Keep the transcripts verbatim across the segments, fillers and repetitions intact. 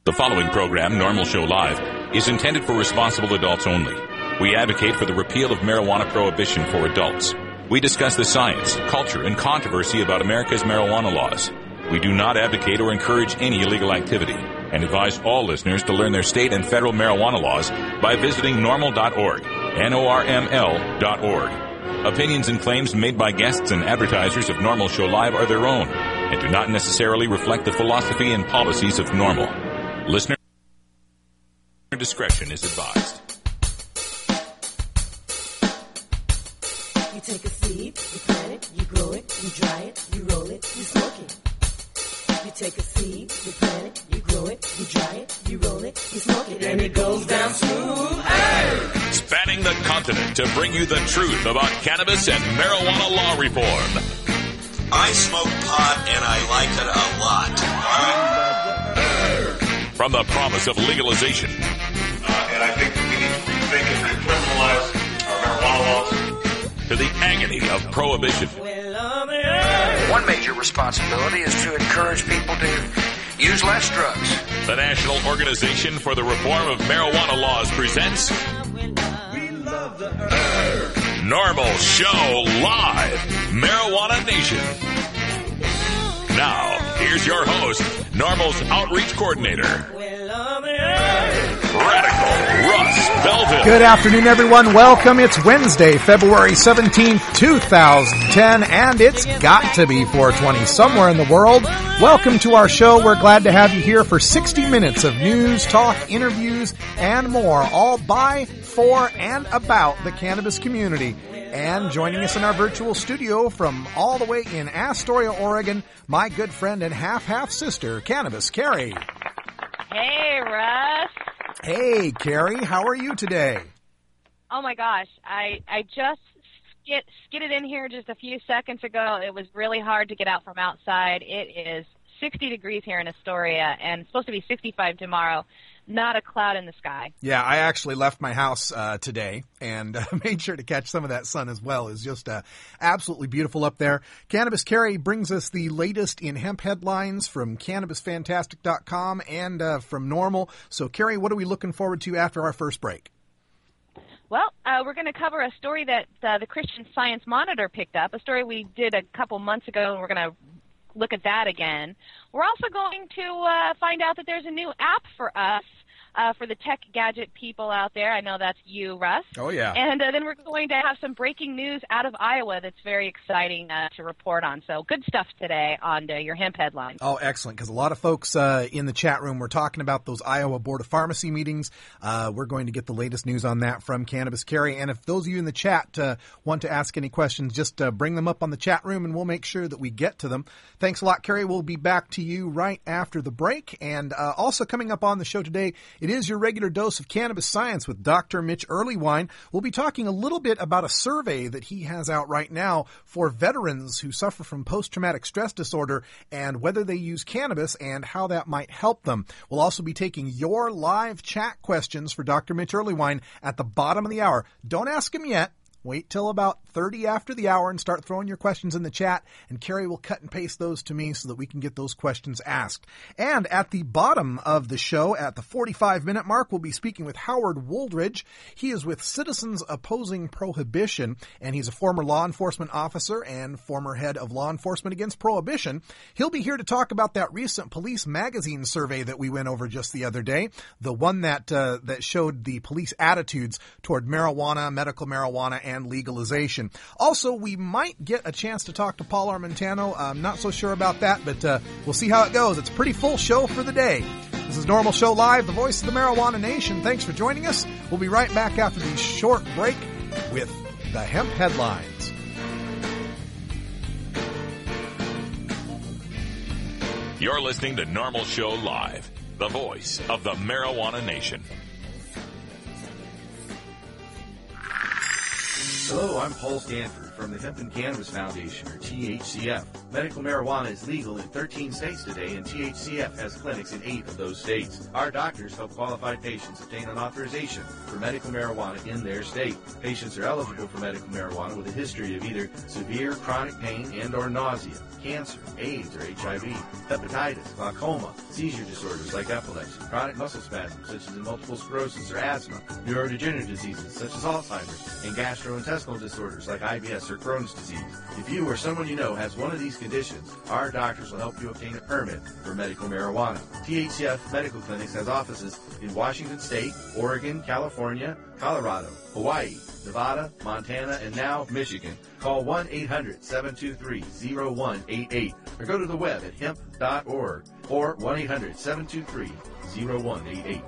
The following program, Normal Show Live, is intended for responsible adults only. We advocate for the repeal of marijuana prohibition for adults. We discuss the science, culture, and controversy about America's marijuana laws. We do not advocate or encourage any illegal activity and advise all listeners to learn their state and federal marijuana laws by visiting normal dot org, N O R M L dot org. Opinions and claims made by guests and advertisers of Normal Show Live are their own and do not necessarily reflect the philosophy and policies of Normal. Listener discretion is advised. You take a seed, you plant it, you grow it, you dry it, you roll it, you smoke it. You take a seed, you plant it, you grow it, you dry it, you roll it, you smoke it, and it goes down smooth. Hey! Spanning the continent to bring you the truth about cannabis and marijuana law reform. I smoke pot and I like it a lot. From the promise of legalization. Uh, and I think we need to rethink and decriminalize our marijuana laws. To the agony of prohibition. One major responsibility is to encourage people to use less drugs. The National Organization for the Reform of Marijuana Laws presents Normal Show Live, Marijuana Nation. Now, here's your host, Normal's Outreach Coordinator, Radical Russ Belville. Good afternoon, everyone. Welcome. It's Wednesday, February seventeenth, twenty ten, and it's got to be four twenty somewhere in the world. Welcome to our show. We're glad to have you here for sixty minutes of news, talk, interviews, and more, all by, for, and about the cannabis community. And joining us in our virtual studio from all the way in Astoria, Oregon, my good friend and half-half sister, Cannabis Carrie. Hey, Russ. Hey, Carrie. How are you today? Oh, my gosh. I, I just skid, skidded in here just a few seconds ago. It was really hard to get out from outside. It is sixty degrees here in Astoria and supposed to be sixty-five tomorrow. Not a cloud in the sky. Yeah, I actually left my house uh, today and uh, made sure to catch some of that sun as well. It's just uh, absolutely beautiful up there. Cannabis Carrie brings us the latest in hemp headlines from cannabis fantastic dot com and uh, from Normal. So, Carrie, what are we looking forward to after our first break? Well, uh, we're going to cover a story that uh, the Christian Science Monitor picked up, a story we did a couple months ago, and we're going to look at that again. We're also going to uh, find out that there's a new app for us, uh, for the tech gadget people out there. I know that's you, Russ. Oh, yeah. And uh, then we're going to have some breaking news out of Iowa that's very exciting uh, to report on. So good stuff today on uh, your hemp headlines. Oh, excellent, because a lot of folks uh, in the chat room were talking about those Iowa Board of Pharmacy meetings. Uh, we're going to get the latest news on that from Cannabis Carrie. And if those of you in the chat uh, want to ask any questions, just uh, bring them up on the chat room, and we'll make sure that we get to them. Thanks a lot, Carrie. We'll be back to you right after the break. And uh, also coming up on the show today, it is your regular dose of cannabis science with Doctor Mitch Earleywine. We'll be talking a little bit about a survey that he has out right now for veterans who suffer from post-traumatic stress disorder and whether they use cannabis and how that might help them. We'll also be taking your live chat questions for Doctor Mitch Earleywine at the bottom of the hour. Don't ask him yet. Wait till about thirty after the hour and start throwing your questions in the chat, and Carrie will cut and paste those to me so that we can get those questions asked. And at the bottom of the show, at the forty-five minute mark, we'll be speaking with Howard Wooldridge. He is with Citizens Opposing Prohibition, and he's a former law enforcement officer and former head of Law Enforcement Against Prohibition. He'll be here to talk about that recent Police Magazine survey that we went over just the other day, the one that uh, that showed the police attitudes toward marijuana, medical marijuana, and legalization. Also, we might get a chance to talk to Paul Armentano. I'm not so sure about that, but uh, we'll see how it goes. It's a pretty full show for the day. This is Normal Show Live, the voice of the Marijuana Nation. Thanks for joining us. We'll be right back after the short break with the hemp headlines. You're listening to Normal Show Live, the voice of the Marijuana Nation. Hello, I'm Paul Stanford from the Hemp and Cannabis Foundation, or T H C F. Medical marijuana is legal in thirteen states today, and T H C F has clinics in eight of those states. Our doctors help qualified patients obtain an authorization for medical marijuana in their state. Patients are eligible for medical marijuana with a history of either severe chronic pain and or nausea, cancer, AIDS or H I V, hepatitis, glaucoma, seizure disorders like epilepsy, chronic muscle spasms such as multiple sclerosis or asthma, neurodegenerative diseases such as Alzheimer's, and gastrointestinal disorders like I B S or Crohn's disease. If you or someone you know has one of these conditions, our doctors will help you obtain a permit for medical marijuana. T H C F Medical Clinics has offices in Washington State, Oregon, California, Colorado, Hawaii, Nevada, Montana, and now Michigan. Call one eight hundred seven two three zero one eight eight or go to the web at hemp dot org or one eight hundred seven two three zero one eight eight.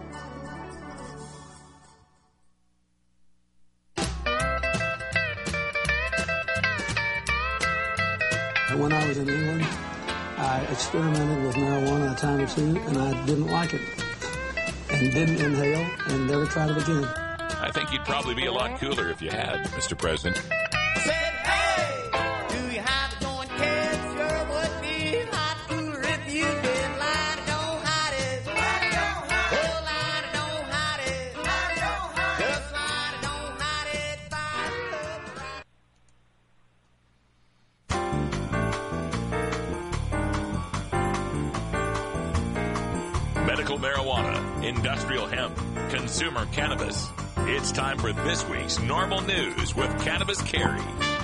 When I was in England, I experimented with marijuana a time or two, and I didn't like it, and didn't inhale, and never tried it again. I think you'd probably be a lot cooler if you had, Mister President. Said, hey, do you have a joint, kids? Sure would be a lot cooler if you did. Lie, don't hide it. Lie, don't hide it. Oh, lie, don't hide it. Lie, don't hide it. Just lie, don't hide it. Medical marijuana, industrial hemp, consumer cannabis. It's time for this week's Normal News with Cannabis Carrie.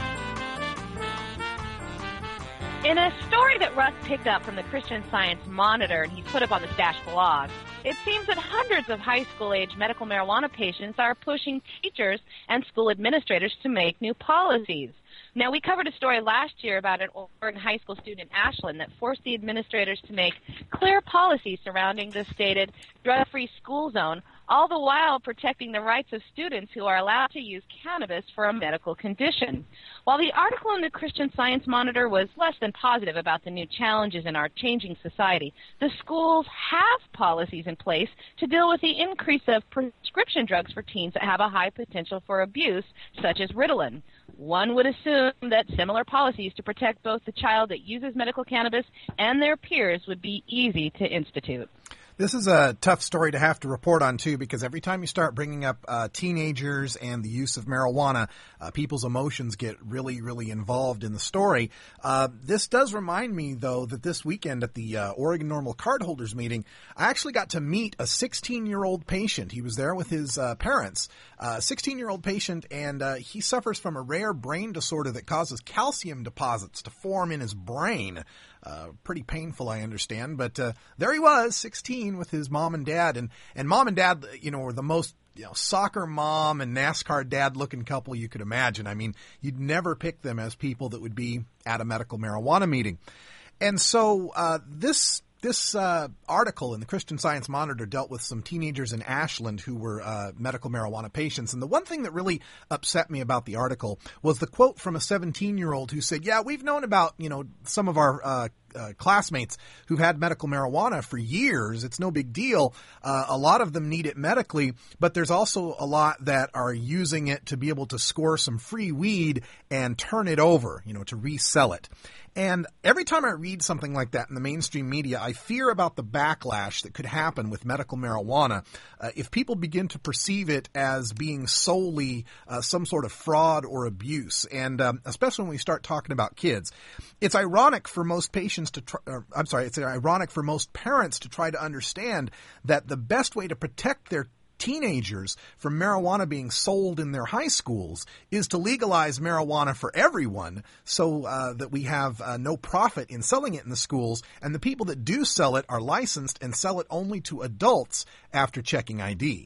In a story that Russ picked up from the Christian Science Monitor and he's put up on the Stash blog, it seems that hundreds of high school-age medical marijuana patients are pushing teachers and school administrators to make new policies. Now, we covered a story last year about an Oregon high school student in Ashland that forced the administrators to make clear policies surrounding the stated drug-free school zone, all the while protecting the rights of students who are allowed to use cannabis for a medical condition. While the article in the Christian Science Monitor was less than positive about the new challenges in our changing society, the schools have policies in place to deal with the increase of prescription drugs for teens that have a high potential for abuse, such as Ritalin. One would assume that similar policies to protect both the child that uses medical cannabis and their peers would be easy to institute. This is a tough story to have to report on, too, because every time you start bringing up uh, teenagers and the use of marijuana, uh, people's emotions get really, really involved in the story. Uh, this does remind me, though, that this weekend at the uh, Oregon Normal Cardholders meeting, I actually got to meet a sixteen-year-old patient. He was there with his uh, parents, a uh, sixteen-year-old patient, and uh, he suffers from a rare brain disorder that causes calcium deposits to form in his brain. Uh, pretty painful, I understand, but uh, there he was, sixteen, with his mom and dad, and, and mom and dad, you know, were the most, you know, soccer mom and NASCAR dad looking couple you could imagine. I mean, you'd never pick them as people that would be at a medical marijuana meeting. And so uh, this This uh, article in the Christian Science Monitor dealt with some teenagers in Ashland who were uh, medical marijuana patients. And the one thing that really upset me about the article was the quote from a seventeen-year-old who said, yeah, we've known about, you know, some of our uh, uh, classmates who've had medical marijuana for years. It's no big deal. Uh, a lot of them need it medically, but there's also a lot that are using it to be able to score some free weed and turn it over, you know, to resell it. And every time I read something like that in the mainstream media, I fear about the backlash that could happen with medical marijuana uh, if people begin to perceive it as being solely uh, some sort of fraud or abuse, and um, especially when we start talking about kids. It's ironic for most patients to try, or, I'm sorry, it's ironic for most parents to try to understand that the best way to protect their teenagers from marijuana being sold in their high schools is to legalize marijuana for everyone so uh, that we have uh, no profit in selling it in the schools, and the people that do sell it are licensed and sell it only to adults after checking I D.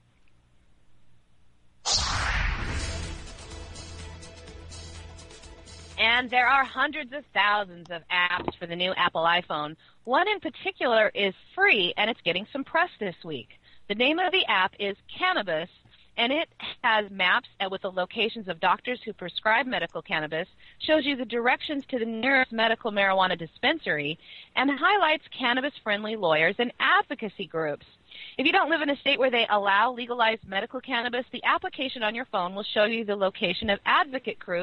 And there are hundreds of thousands of apps for the new Apple iPhone. One in particular is free, and it's getting some press this week. The name of the app is Cannabis, and it has maps with the locations of doctors who prescribe medical cannabis, shows you the directions to the nearest medical marijuana dispensary, and highlights cannabis-friendly lawyers and advocacy groups. If you don't live in a state where they allow legalized medical cannabis, the application on your phone will show you the location of advocate groups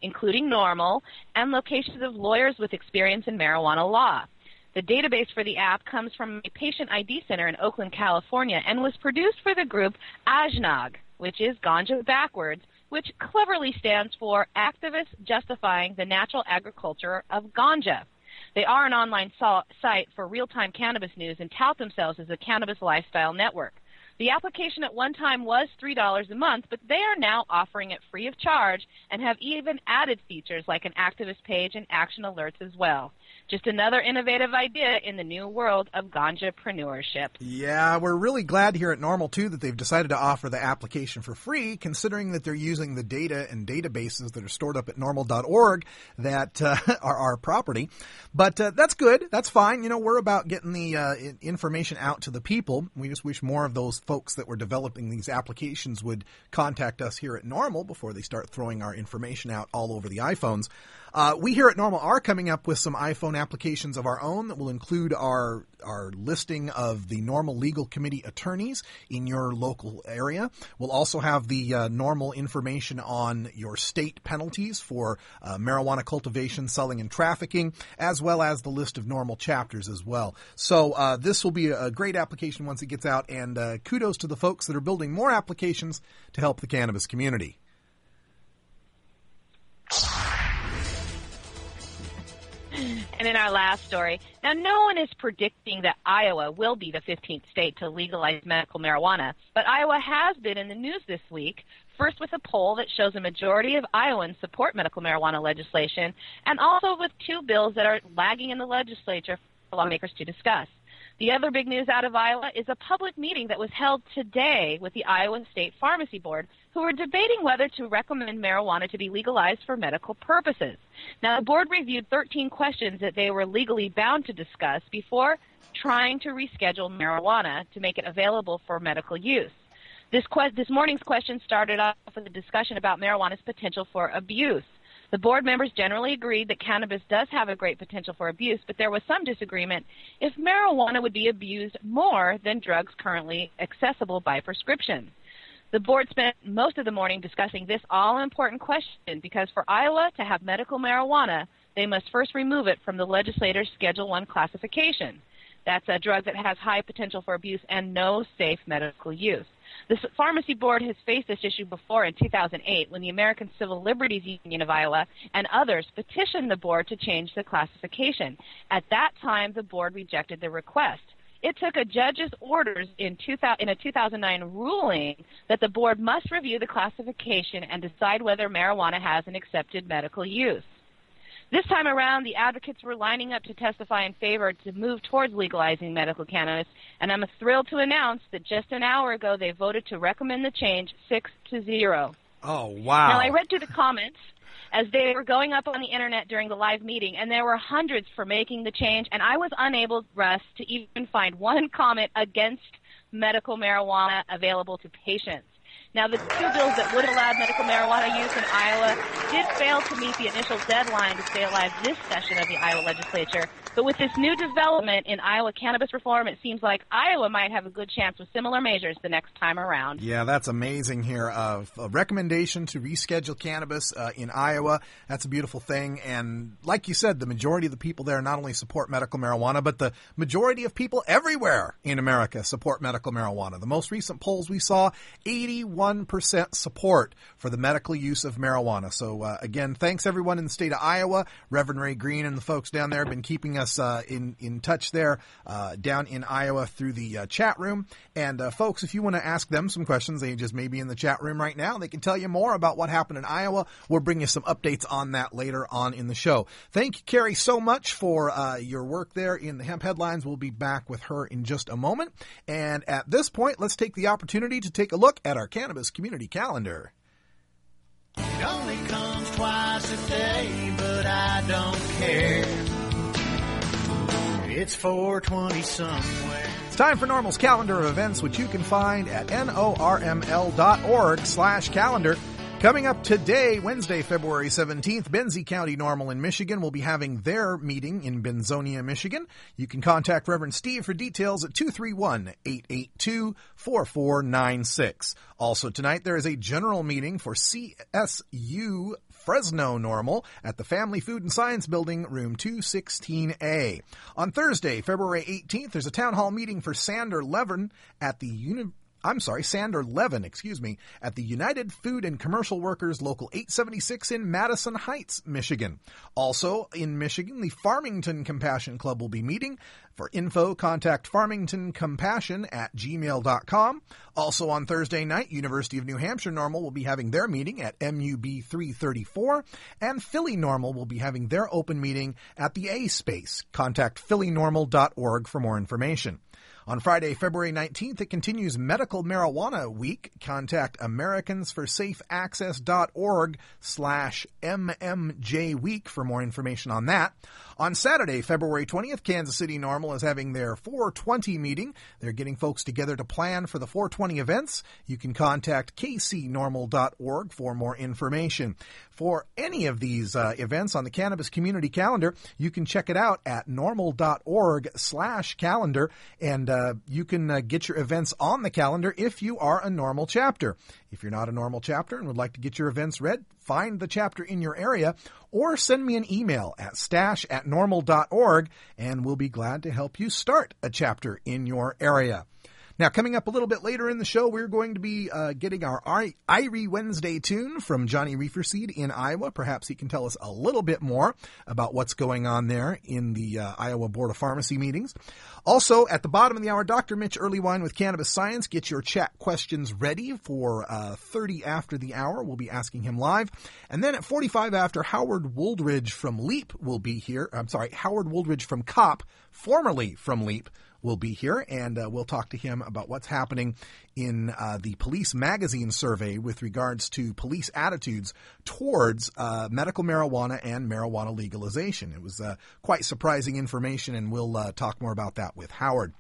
including NORML, and locations of lawyers with experience in marijuana law. The database for the app comes from a patient I D center in Oakland, California, and was produced for the group A J N A G, which is Ganja backwards, which cleverly stands for Activists Justifying the Natural Agriculture of Ganja. They are an online so- site for real-time cannabis news and tout themselves as a cannabis lifestyle network. The application at one time was three dollars a month, but they are now offering it free of charge and have even added features like an activist page and action alerts as well. Just another innovative idea in the new world of ganjapreneurship. Yeah, we're really glad here at NORML, too, that they've decided to offer the application for free, considering that they're using the data and databases that are stored up at normal dot org that uh, are our property. But uh, that's good. That's fine. You know, we're about getting the uh, information out to the people. We just wish more of those folks that were developing these applications would contact us here at NORML before they start throwing our information out all over the iPhones. Uh, we here at NORML are coming up with some iPhone applications of our own that will include our our listing of the NORML Legal Committee attorneys in your local area. We'll also have the uh, NORML information on your state penalties for uh, marijuana cultivation, selling, and trafficking, as well as the list of NORML chapters as well. So uh, this will be a great application once it gets out, and uh, kudos to the folks that are building more applications to help the cannabis community. And in our last story, now no one is predicting that Iowa will be the fifteenth state to legalize medical marijuana, but Iowa has been in the news this week, first with a poll that shows a majority of Iowans support medical marijuana legislation, and also with two bills that are lagging in the legislature for lawmakers to discuss. The other big news out of Iowa is a public meeting that was held today with the Iowa State Pharmacy Board, who are debating whether to recommend marijuana to be legalized for medical purposes. Now, the board reviewed thirteen questions that they were legally bound to discuss before trying to reschedule marijuana to make it available for medical use. This, que- this morning's question started off with a discussion about marijuana's potential for abuse. The board members generally agreed that cannabis does have a great potential for abuse, but there was some disagreement if marijuana would be abused more than drugs currently accessible by prescription. The board spent most of the morning discussing this all-important question because for Iowa to have medical marijuana, they must first remove it from the legislator's Schedule one classification. That's a drug that has high potential for abuse and no safe medical use. The Pharmacy Board has faced this issue before in two thousand eight when the American Civil Liberties Union of Iowa and others petitioned the board to change the classification. At that time, the board rejected the request. It took a judge's orders in, two thousand, in a two thousand nine ruling that the board must review the classification and decide whether marijuana has an accepted medical use. This time around, the advocates were lining up to testify in favor to move towards legalizing medical cannabis, and I'm thrilled to announce that just an hour ago they voted to recommend the change six to zero. Oh, wow. Now, I read through the comments as they were going up on the Internet during the live meeting, and there were hundreds for making the change, and I was unable, Russ, to even find one comment against medical marijuana available to patients. Now, the two bills that would allow medical marijuana use in Iowa did fail to meet the initial deadline to stay alive this session of the Iowa legislature. But with this new development in Iowa cannabis reform, it seems like Iowa might have a good chance with similar measures the next time around. Yeah, that's amazing here. Uh, a recommendation to reschedule cannabis uh, in Iowa. That's a beautiful thing. And like you said, the majority of the people there not only support medical marijuana, but the majority of people everywhere in America support medical marijuana. The most recent polls we saw, eighty-one percent support for the medical use of marijuana. So, uh, again, thanks everyone in the state of Iowa. Reverend Ray Green and the folks down there have been keeping us uh, in, in touch there uh, down in Iowa through the uh, chat room. And, uh, folks, if you want to ask them some questions, they just may be in the chat room right now. They can tell you more about what happened in Iowa. We'll bring you some updates on that later on in the show. Thank you, Carrie, so much for uh, your work there in the Hemp Headlines. We'll be back with her in just a moment. And at this point, let's take the opportunity to take a look at our cannabis community calendar. It only comes twice a day, but I don't care. It's four twenty somewhere. It's time for NORML's calendar of events, which you can find at N O R M L dot org slash calendar. Coming up today, Wednesday, February seventeenth, Benzie County Normal in Michigan will be having their meeting in Benzonia, Michigan. You can contact Reverend Steve for details at two three one, eight eight two, four four nine six. Also tonight, there is a general meeting for C S U Fresno Normal at the Family Food and Science Building, room two sixteen A. On Thursday, February eighteenth, there's a town hall meeting for Sander Levin at the Uni- I'm sorry, Sander Levin, excuse me, at the United Food and Commercial Workers Local eight seventy-six in Madison Heights, Michigan. Also in Michigan, the Farmington Compassion Club will be meeting. For info, contact farmingtoncompassion at gmail dot com. Also on Thursday night, University of New Hampshire Normal will be having their meeting at M U B three thirty-four, and Philly Normal will be having their open meeting at the A Space. Contact philly normal dot org for more information. On Friday, February nineteenth, it continues Medical Marijuana Week. Contact americansforsafeaccess.org slash mmjweek for more information on that. On Saturday, February twentieth, Kansas City Normal is having their four twenty meeting. They're getting folks together to plan for the four twenty events. You can contact k c normal dot org for more information. For any of these uh, events on the Cannabis Community Calendar, you can check it out at normal.org slash calendar, and uh, you can uh, get your events on the calendar if you are a Normal chapter. If you're not a Normal chapter and would like to get your events read, find the chapter in your area or send me an email at stash at normal dot org, and we'll be glad to help you start a chapter in your area. Now, coming up a little bit later in the show, we're going to be uh, getting our I- Irie Wednesday tune from Johnny Reeferseed in Iowa. Perhaps he can tell us a little bit more about what's going on there in the uh, Iowa Board of Pharmacy meetings. Also, at the bottom of the hour, Doctor Mitch Earlywine with Cannabis Science. Get your chat questions ready for uh, thirty after the hour. We'll be asking him live. And then at forty-five after, Howard Wooldridge from LEAP will be here. I'm sorry, Howard Wooldridge from C O P, formerly from LEAP, will be here, and uh, we'll talk to him about what's happening in uh, the Police Magazine survey with regards to police attitudes towards uh, medical marijuana and marijuana legalization. It was uh, quite surprising information, and we'll uh, talk more about that with Howard.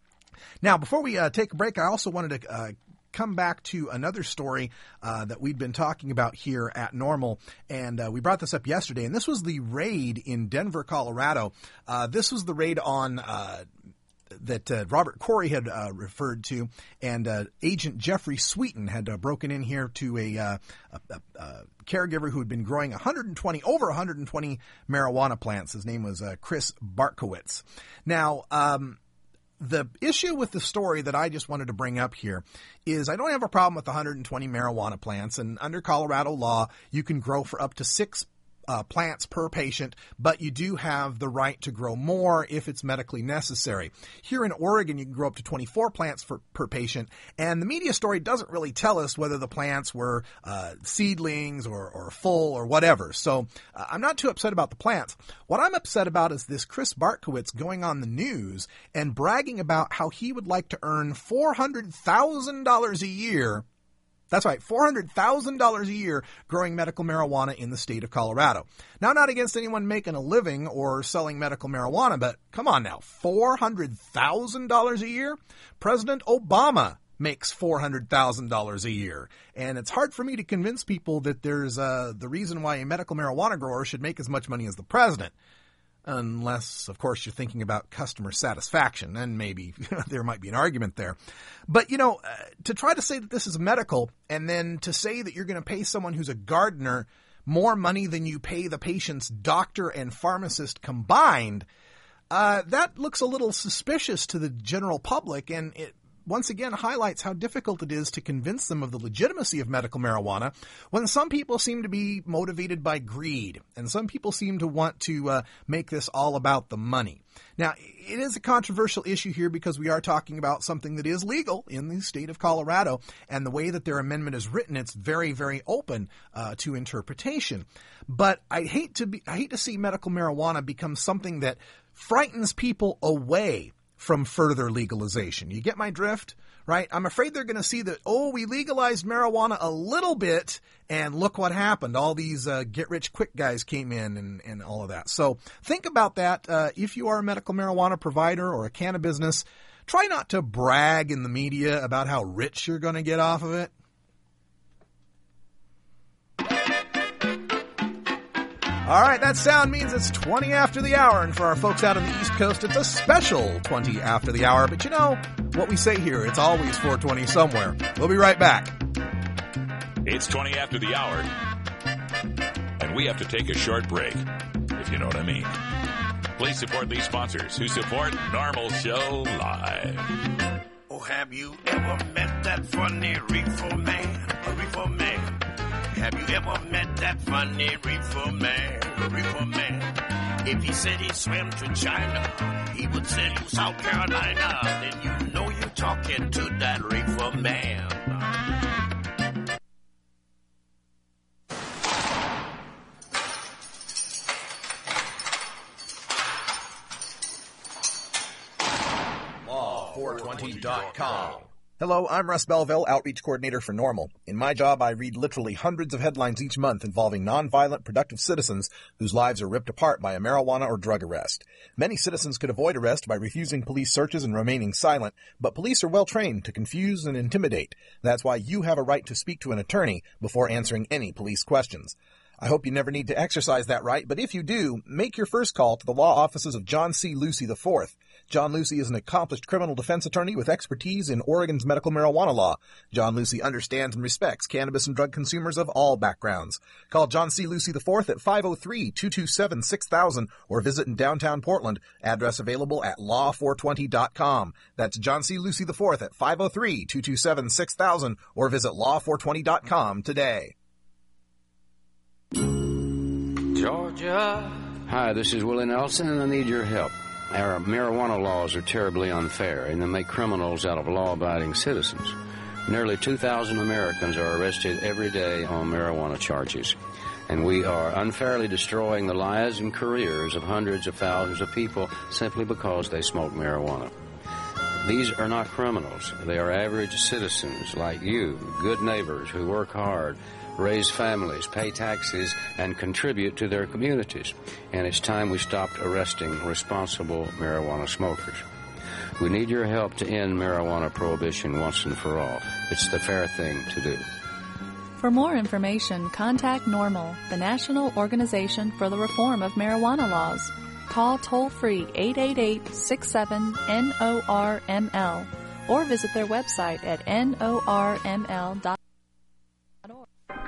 Now, before we uh, take a break, I also wanted to uh, come back to another story uh, that we'd been talking about here at Normal, and uh, we brought this up yesterday, and this was the raid in Denver, Colorado. Uh, this was the raid on uh, that uh, Robert Corey had uh, referred to, and uh, Agent Jeffrey Sweeten had uh, broken in here to a, uh, a, a, a caregiver who had been growing one hundred twenty, over one hundred twenty marijuana plants. His name was uh, Chris Bartkowitz. Now, um, the issue with the story that I just wanted to bring up here is I don't have a problem with one hundred twenty marijuana plants, and under Colorado law, you can grow for up to six Uh, plants per patient, but you do have the right to grow more if it's medically necessary. Here in Oregon, you can grow up to twenty-four plants for, per patient, and the media story doesn't really tell us whether the plants were uh, seedlings or, or full or whatever. So uh, I'm not too upset about the plants. What I'm upset about is this Chris Bartkowitz going on the news and bragging about how he would like to earn four hundred thousand dollars a year. That's right, four hundred thousand dollars a year growing medical marijuana in the state of Colorado. Now, not against anyone making a living or selling medical marijuana, but come on now, four hundred thousand dollars a year? President Obama makes four hundred thousand dollars a year. And it's hard for me to convince people that there's uh, the reason why a medical marijuana grower should make as much money as the president. Unless, of course, you're thinking about customer satisfaction, then maybe there might be an argument there. But, you know, uh, to try to say that this is medical and then to say that you're going to pay someone who's a gardener more money than you pay the patient's doctor and pharmacist combined, uh, that looks a little suspicious to the general public, and it once again highlights how difficult it is to convince them of the legitimacy of medical marijuana when some people seem to be motivated by greed and some people seem to want to uh, make this all about the money. Now, it is a controversial issue here because we are talking about something that is legal in the state of Colorado, and the way that their amendment is written, it's very, very open uh, to interpretation. But I hate to be, I hate to see medical marijuana become something that frightens people away from further legalization. You get my drift, right? I'm afraid they're going to see that, oh, we legalized marijuana a little bit, and look what happened. All these uh, get-rich-quick guys came in and, and all of that. So think about that. Uh, if you are a medical marijuana provider or a cannabis business, try not to brag in the media about how rich you're going to get off of it. All right, that sound means it's twenty after the hour, and for our folks out on the East Coast, it's a special twenty after the hour. But you know what we say here, it's always four twenty somewhere. We'll be right back. It's twenty after the hour, and we have to take a short break, if you know what I mean. Please support these sponsors who support Normal Show Live. Oh, have you ever met that funny reefer man? A reefer man. Have you ever met that funny reefer man? A reefer man. If he said he swam to China, he would sell you South Carolina. Then you know you're talking to that reefer man. law four twenty dot com. Hello, I'm Russ Belville, Outreach Coordinator for NORML. In my job, I read literally hundreds of headlines each month involving nonviolent, productive citizens whose lives are ripped apart by a marijuana or drug arrest. Many citizens could avoid arrest by refusing police searches and remaining silent, but police are well trained to confuse and intimidate. That's why you have a right to speak to an attorney before answering any police questions. I hope you never need to exercise that right, but if you do, make your first call to the law offices of John C. Lucy the fourth. John Lucy is an accomplished criminal defense attorney with expertise in Oregon's medical marijuana law. John Lucy understands and respects cannabis and drug consumers of all backgrounds. Call John C. Lucy the fourth at five oh three, two two seven, six thousand or visit in downtown Portland. Address available at law four twenty dot com. That's John C. Lucy the fourth at five oh three, two two seven, six thousand or visit law four twenty dot com today. Georgia. Hi, this is Willie Nelson, and I need your help. Our marijuana laws are terribly unfair, and they make criminals out of law-abiding citizens. Nearly two thousand Americans are arrested every day on marijuana charges, and we are unfairly destroying the lives and careers of hundreds of thousands of people simply because they smoke marijuana. These are not criminals. They are average citizens like you, good neighbors who work hard, raise families, pay taxes, and contribute to their communities. And it's time we stopped arresting responsible marijuana smokers. We need your help to end marijuana prohibition once and for all. It's the fair thing to do. For more information, contact NORML, the National Organization for the Reform of Marijuana Laws. Call toll-free eight eight eight, six seven, N O R M L or visit their website at N O R M L dot org.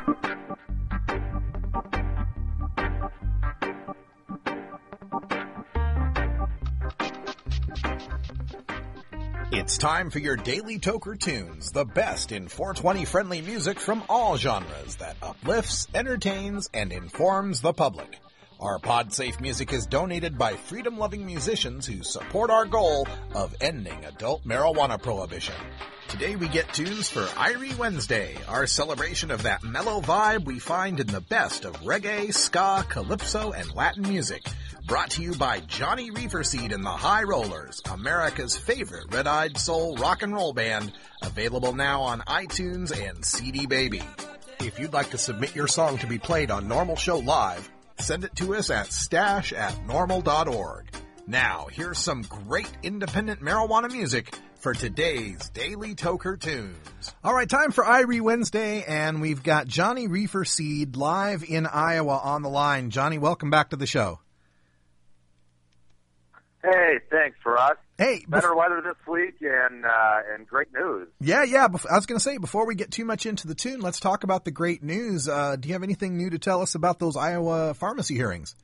It's time for your Daily Toker Tunes, the best in four twenty friendly music from all genres that uplifts, entertains, and informs the public. Our PodSafe music is donated by freedom-loving musicians who support our goal of ending adult marijuana prohibition. Today we get tunes for Irie Wednesday, our celebration of that mellow vibe we find in the best of reggae, ska, calypso, and Latin music. Brought to you by Johnny Reeferseed and the High Rollers, America's favorite red-eyed soul rock and roll band, available now on iTunes and C D Baby. If you'd like to submit your song to be played on Normal Show Live, send it to us at stash at normal dot org. Now, here's some great independent marijuana music for today's Daily Toker Tunes. All right, time for Irie Wednesday, and we've got Johnny Reeferseed live in Iowa on the line. Johnny, welcome back to the show. Hey, thanks, Russ. Hey, better bef- weather this week and uh, and great news. Yeah, yeah. Bef- I was going to say, before we get too much into the tune, let's talk about the great news. Uh, do you have anything new to tell us about those Iowa pharmacy hearings?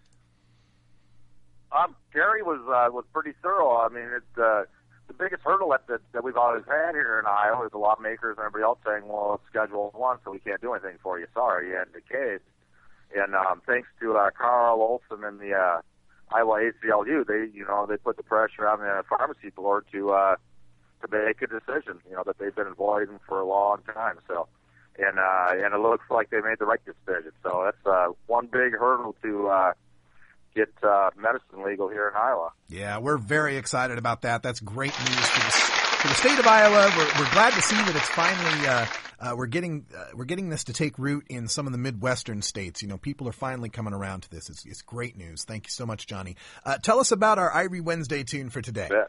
Um, Gary was uh, was pretty thorough. I mean, it's uh, the biggest hurdle that, that that we've always had here in Iowa is the lawmakers and everybody else saying, "Well, it's Schedule One, so we can't do anything for you." Sorry, you had the case. And um, thanks to uh, Carl Olson and the uh, Iowa A C L U, they you know they put the pressure on the pharmacy board to uh, to make a decision. You know that they've been avoiding for a long time. So, and uh, and it looks like they made the right decision. So that's uh, one big hurdle to uh, get uh, medicine legal here in Iowa. Yeah, we're very excited about that. That's great news for the, for the state of Iowa. We're, we're glad to see that it's finally uh, uh, we're getting uh, we're getting this to take root in some of the Midwestern states. You know, people are finally coming around to this. It's, it's great news. Thank you so much, Johnny. Uh, tell us about our Irie Wednesday tune for today. Bet.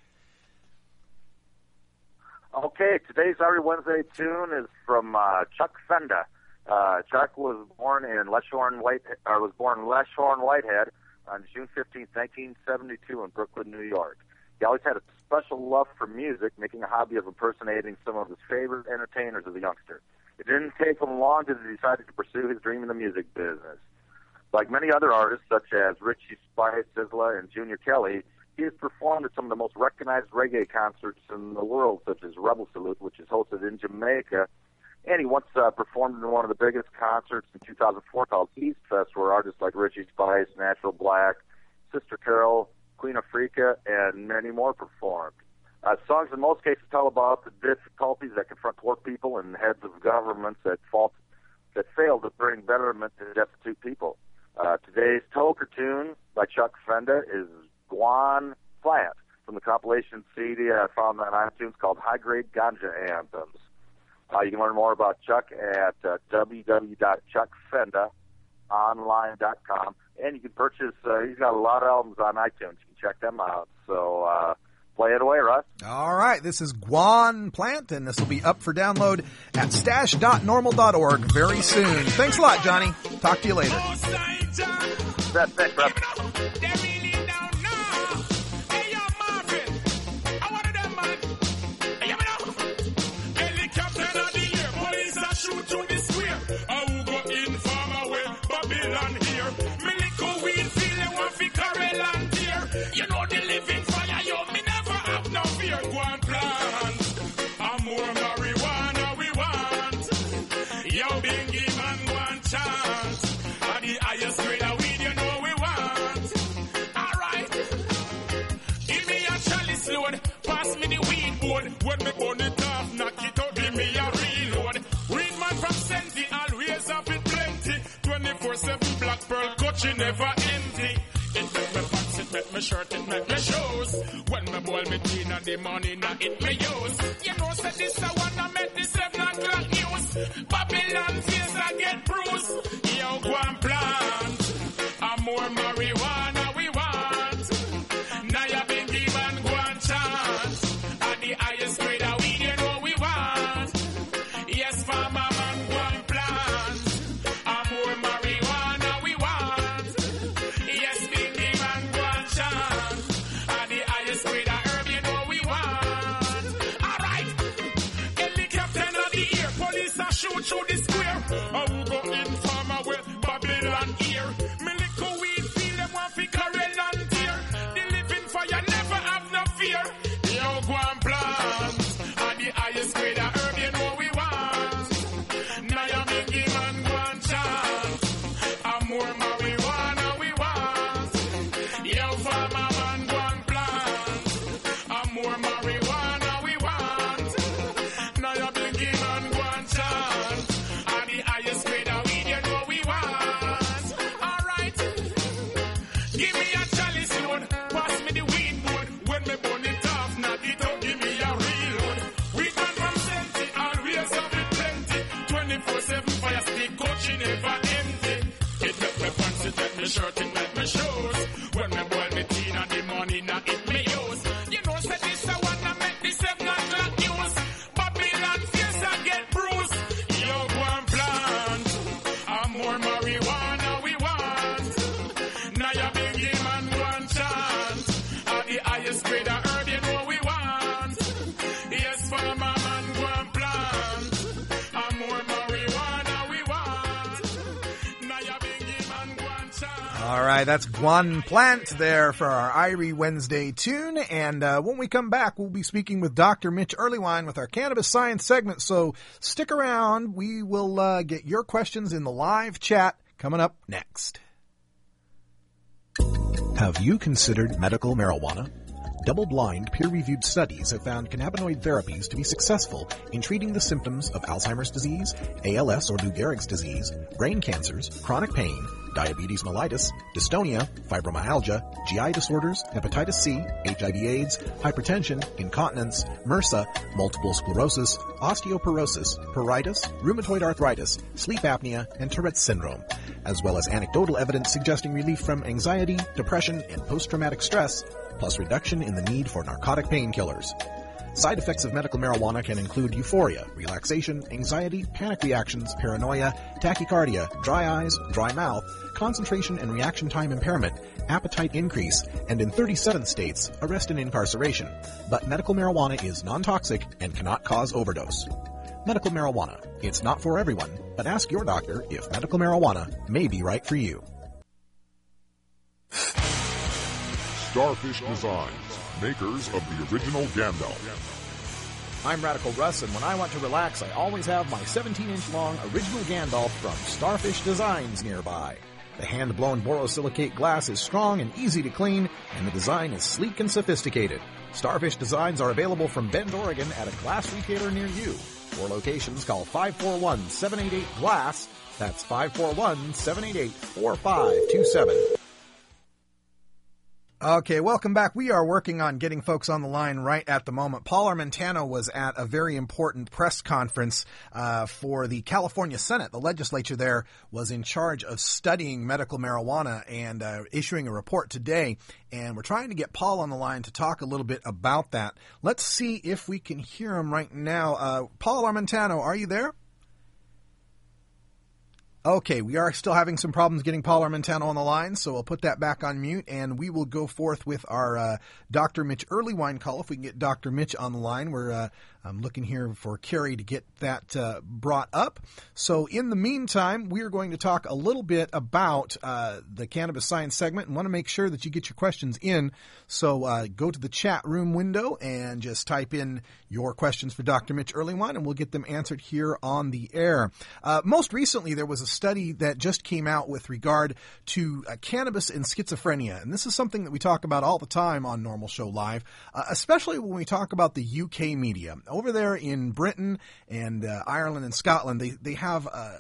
Okay, today's Irie Wednesday tune is from uh, Chuck Fenda. Uh, Chuck was born in Leshorn White, or was born in Leshorn Whitehead on June fifteenth, nineteen seventy-two, in Brooklyn, New York. He always had a special love for music, making a hobby of impersonating some of his favorite entertainers as a youngster. It didn't take him long till he decided to pursue his dream in the music business. Like many other artists, such as Richie Spice, Sizzla, and Junior Kelly, he has performed at some of the most recognized reggae concerts in the world, such as Rebel Salute, which is hosted in Jamaica. And he once uh, performed in one of the biggest concerts in two thousand four called East Fest, where artists like Richie Spice, Natural Black, Sister Carol, Queen Africa, and many more performed. Uh, songs in most cases tell about the difficulties that confront poor people and heads of governments that, fault, that fail to bring betterment to destitute people. Uh, today's toker tune by Chuck Fenda is Guan Plant from the compilation C D I found on iTunes called High Grade Ganja Anthems. Uh, you can learn more about Chuck at uh, w w w dot chuck fenda online dot com, and you can purchase, uh, he's got a lot of albums on iTunes. You can check them out. So uh, play it away, Russ. All right, this is Guan Plant, and this will be up for download at stash dot normal dot org very soon. Thanks a lot, Johnny. Talk to you later. That's it, Russ. You know the living fire, yo, me never have no fear. Go and plant, and more marijuana we want. Yo, Bingy man, go and chant, and the highest grade of weed, you know we want. Alright, give me a chalice load, pass me the weed board. When me burn it off, knock it out, give me a reload. Read man from Senti, always have it plenty. twenty-four seven black pearl, coach, never empty. It make me pants, it make me shirt, it make me shoes. When me boil me tea in the morning, now it me use. You know, say this I wanna make this seven o'clock news. Babylon face I get bruised. Yo, go and plant, and more marijuana we want. Now you been given, go and chant, at the highest grade of weed, you know we want. Yes, farmer man, go and plant, and more marijuana we want. Yes, shoot through the square. I will go in farmer with Babylon here. Me little weed feel them want fi carry land here. The living fire never have no fear. Yo, go and plant, and the highest grade of herb you know we want. Now you been given go and chant, and more marijuana we want. Yo, farmer man go and plant, and more marijuana we want. Now you been given go and chant. Shirt, it make me shoes. When me boil me tea in the morning, now it me use. You know, say this I wanna make this seven o'clock news. Babylon face I get bruised. Yo, go and plant, and more marijuana we want. Now you big him and go and chant, at the highest grade of herb you know we want. Yes, farmer man go and plant, and more marijuana we want. Now you big him and go and chant. All right, that's Guan Plant there for our Irie Wednesday tune. And uh, when we come back, we'll be speaking with Doctor Mitch Earlywine with our Cannabis Science segment. So stick around. We will uh, get your questions in the live chat coming up next. Have you considered medical marijuana? Double-blind, peer-reviewed studies have found cannabinoid therapies to be successful in treating the symptoms of Alzheimer's disease, A L S or Lou Gehrig's disease, brain cancers, chronic pain, diabetes mellitus, dystonia, fibromyalgia, G I disorders, hepatitis C, H I V AIDS, hypertension, incontinence, MRSA, multiple sclerosis, osteoporosis, pruritus, rheumatoid arthritis, sleep apnea, and Tourette's syndrome, as well as anecdotal evidence suggesting relief from anxiety, depression, and post-traumatic stress, plus reduction in the need for narcotic painkillers. Side effects of medical marijuana can include euphoria, relaxation, anxiety, panic reactions, paranoia, tachycardia, dry eyes, dry mouth, concentration and reaction time impairment, appetite increase, and in thirty-seven states, arrest and incarceration. But medical marijuana is non-toxic and cannot cause overdose. Medical marijuana. It's not for everyone, but ask your doctor if medical marijuana may be right for you. Starfish Designs, makers of the original Gandalf. I'm Radical Russ, and when I want to relax, I always have my seventeen-inch long original Gandalf from Starfish Designs nearby. The hand-blown borosilicate glass is strong and easy to clean, and the design is sleek and sophisticated. Starfish Designs are available from Bend, Oregon at a glass retailer near you. For locations, call five four one, seven eight eight, GLASS. That's five four one, seven eight eight, four five two seven. Okay, welcome back. We are working on getting folks on the line right at the moment. Paul Armentano was at a very important press conference uh, for the California Senate. The legislature there was in charge of studying medical marijuana and uh, issuing a report today. And we're trying to get Paul on the line to talk a little bit about that. Let's see if we can hear him right now. Uh, Paul Armentano, are you there? Okay, we are still having some problems getting Paul Armentano on the line, so we'll put that back on mute, and we will go forth with our uh, Doctor Mitch Earlywine call. If we can get Doctor Mitch on the line, we're uh, I'm looking here for Carrie to get that uh, brought up. So in the meantime, we are going to talk a little bit about uh, the Cannabis Science segment and want to make sure that you get your questions in. So uh, go to the chat room window and just type in your questions for Doctor Mitch Earlywine, and we'll get them answered here on the air. Uh, most recently, there was a study that just came out with regard to uh, cannabis and schizophrenia. And this is something that we talk about all the time on Normal Show Live, uh, especially when we talk about the U K media. Over there in Britain and uh, Ireland and Scotland, they, they have uh,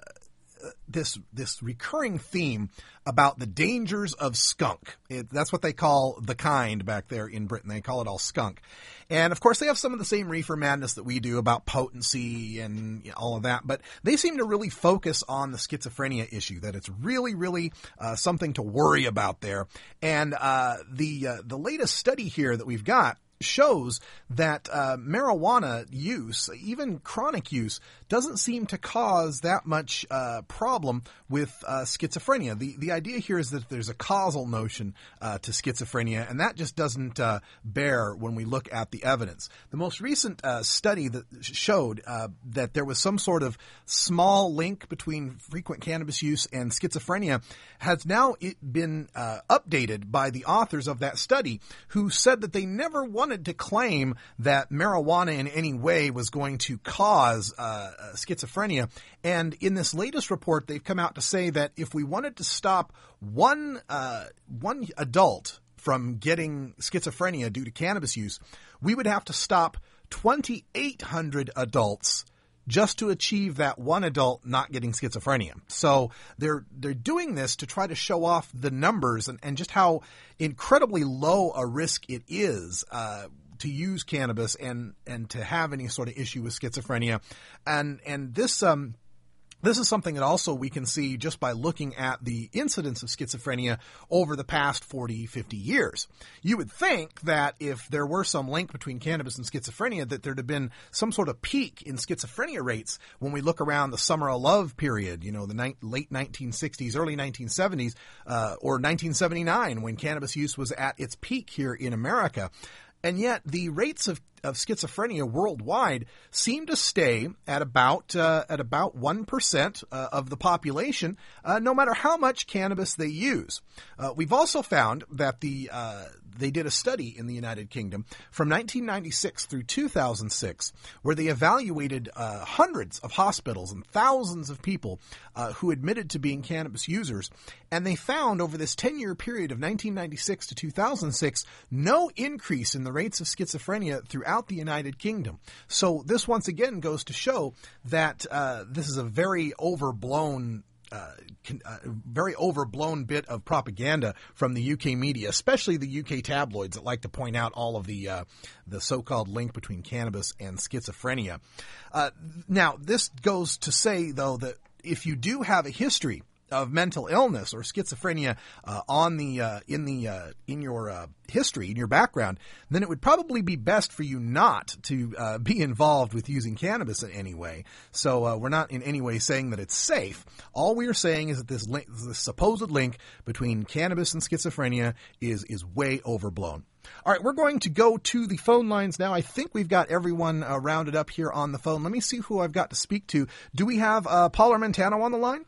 this this recurring theme about the dangers of skunk. It, that's what they call the kind back there in Britain. They call it all skunk. And, of course, they have some of the same reefer madness that we do about potency and you know, all of that. But they seem to really focus on the schizophrenia issue, that it's really, really uh, something to worry about there. And uh, the uh, the latest study here that we've got shows that uh, marijuana use, even chronic use, doesn't seem to cause that much uh, problem with uh, schizophrenia. The the idea here is that there's a causal notion uh, to schizophrenia, and that just doesn't uh, bear when we look at the evidence. The most recent uh, study that showed uh, that there was some sort of small link between frequent cannabis use and schizophrenia has now it been uh, updated by the authors of that study, who said that they never wanted to claim that marijuana in any way was going to cause uh, schizophrenia. And in this latest report, they've come out to say that if we wanted to stop one uh, one adult from getting schizophrenia due to cannabis use, we would have to stop twenty-eight hundred adults just to achieve that one adult not getting schizophrenia. So they're they're doing this to try to show off the numbers and, and just how incredibly low a risk it is uh, to use cannabis and and to have any sort of issue with schizophrenia. And and this um This is something that also we can see just by looking at the incidence of schizophrenia over the past forty, fifty years. You would think that if there were some link between cannabis and schizophrenia, that there'd have been some sort of peak in schizophrenia rates when we look around the Summer of Love period, you know, the ni- late nineteen sixties, early nineteen seventies, uh, or nineteen seventy-nine, when cannabis use was at its peak here in America. And yet the rates of, of schizophrenia worldwide seem to stay at about uh, at about one percent uh, of the population, uh, no matter how much cannabis they use. Uh, we've also found that the uh, they did a study in the United Kingdom from nineteen ninety-six through two thousand six, where they evaluated uh, hundreds of hospitals and thousands of people uh, who admitted to being cannabis users. And they found over this ten-year period of nineteen ninety-six to two thousand six, no increase in the rates of schizophrenia throughout the United Kingdom. So this once again goes to show that uh, this is a very overblown Uh, can, uh, very overblown bit of propaganda from the U K media, especially the U K tabloids that like to point out all of the uh, the so-called link between cannabis and schizophrenia. Uh, now, this goes to say, though, that if you do have a history of mental illness or schizophrenia uh, on the uh, in the uh, in your uh, history, in your background, then it would probably be best for you not to uh, be involved with using cannabis in any way. So uh, we're not in any way saying that it's safe. All we are saying is that this, link, this supposed link between cannabis and schizophrenia is is way overblown. All right, we're going to go to the phone lines now. I think we've got everyone uh, rounded up here on the phone. Let me see who I've got to speak to. Do we have uh, Paul Armentano on the line?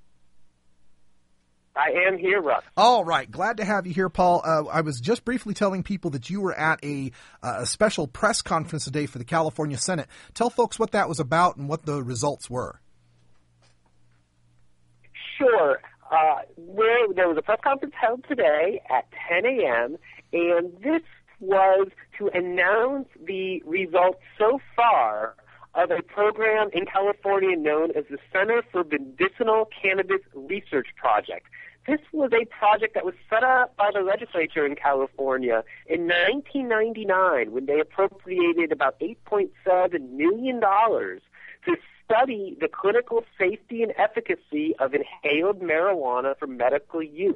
I am here, Russ. All right. Glad to have you here, Paul. Uh, I was just briefly telling people that you were at a, uh, a special press conference today for the California Senate. Tell folks what that was about and what the results were. Sure. Uh, where, there was a press conference held today at ten a.m., and this was to announce the results so far of a program in California known as the Center for Medicinal Cannabis Research Project. This was a project that was set up by the legislature in California in nineteen ninety-nine when they appropriated about eight point seven million dollars to study the clinical safety and efficacy of inhaled marijuana for medical use.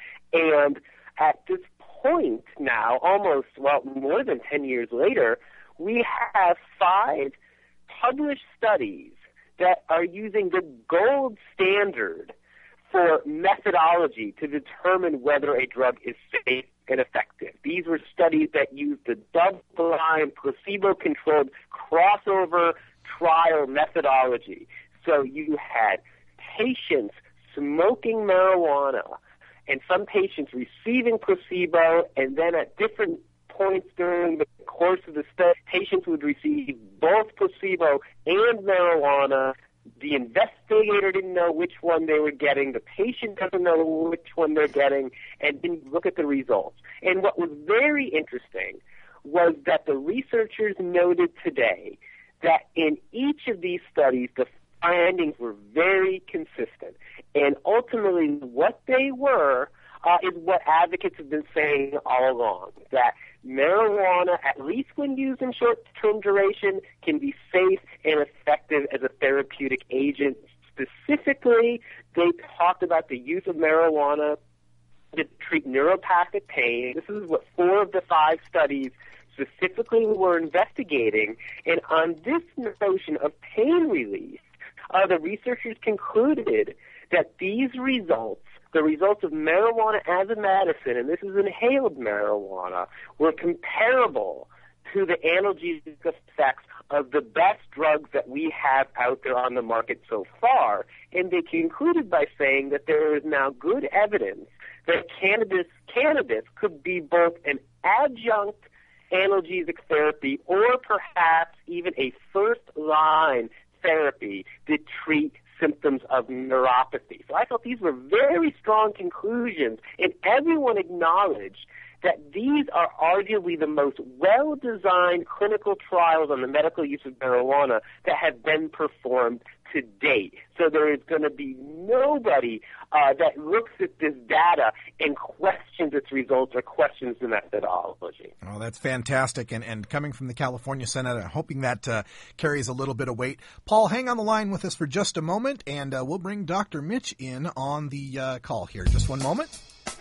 And at this point now, almost, well, more than ten years later, we have five published studies that are using the gold standard for methodology to determine whether a drug is safe and effective. These were studies that used the double-blind, placebo-controlled crossover trial methodology. So you had patients smoking marijuana and some patients receiving placebo, and then at different points during the course of the study, patients would receive both placebo and marijuana. The investigator didn't know which one they were getting. The patient doesn't know which one they're getting, and then look at the results. And what was very interesting was that the researchers noted today that in each of these studies, the findings were very consistent. And ultimately, what they were uh, is what advocates have been saying all along, that marijuana, at least when used in short-term duration, can be safe and effective as a therapeutic agent. Specifically, they talked about the use of marijuana to treat neuropathic pain. This is what four of the five studies specifically were investigating. And on this notion of pain relief, uh, the researchers concluded that these results, the results of marijuana as a medicine, and this is inhaled marijuana, were comparable to the analgesic effects of the best drugs that we have out there on the market so far. And they concluded by saying that there is now good evidence that cannabis, cannabis could be both an adjunct analgesic therapy or perhaps even a first-line therapy to treat symptoms of neuropathy. So I thought these were very strong conclusions, and everyone acknowledged that these are arguably the most well-designed clinical trials on the medical use of marijuana that have been performed to date. So there is going to be nobody uh, that looks at this data and questions its results or questions the methodology. Oh, that's fantastic. And, and coming from the California Senate, I'm hoping that uh, carries a little bit of weight. Paul, hang on the line with us for just a moment, and uh, we'll bring Doctor Mitch in on the uh, call here. Just one moment.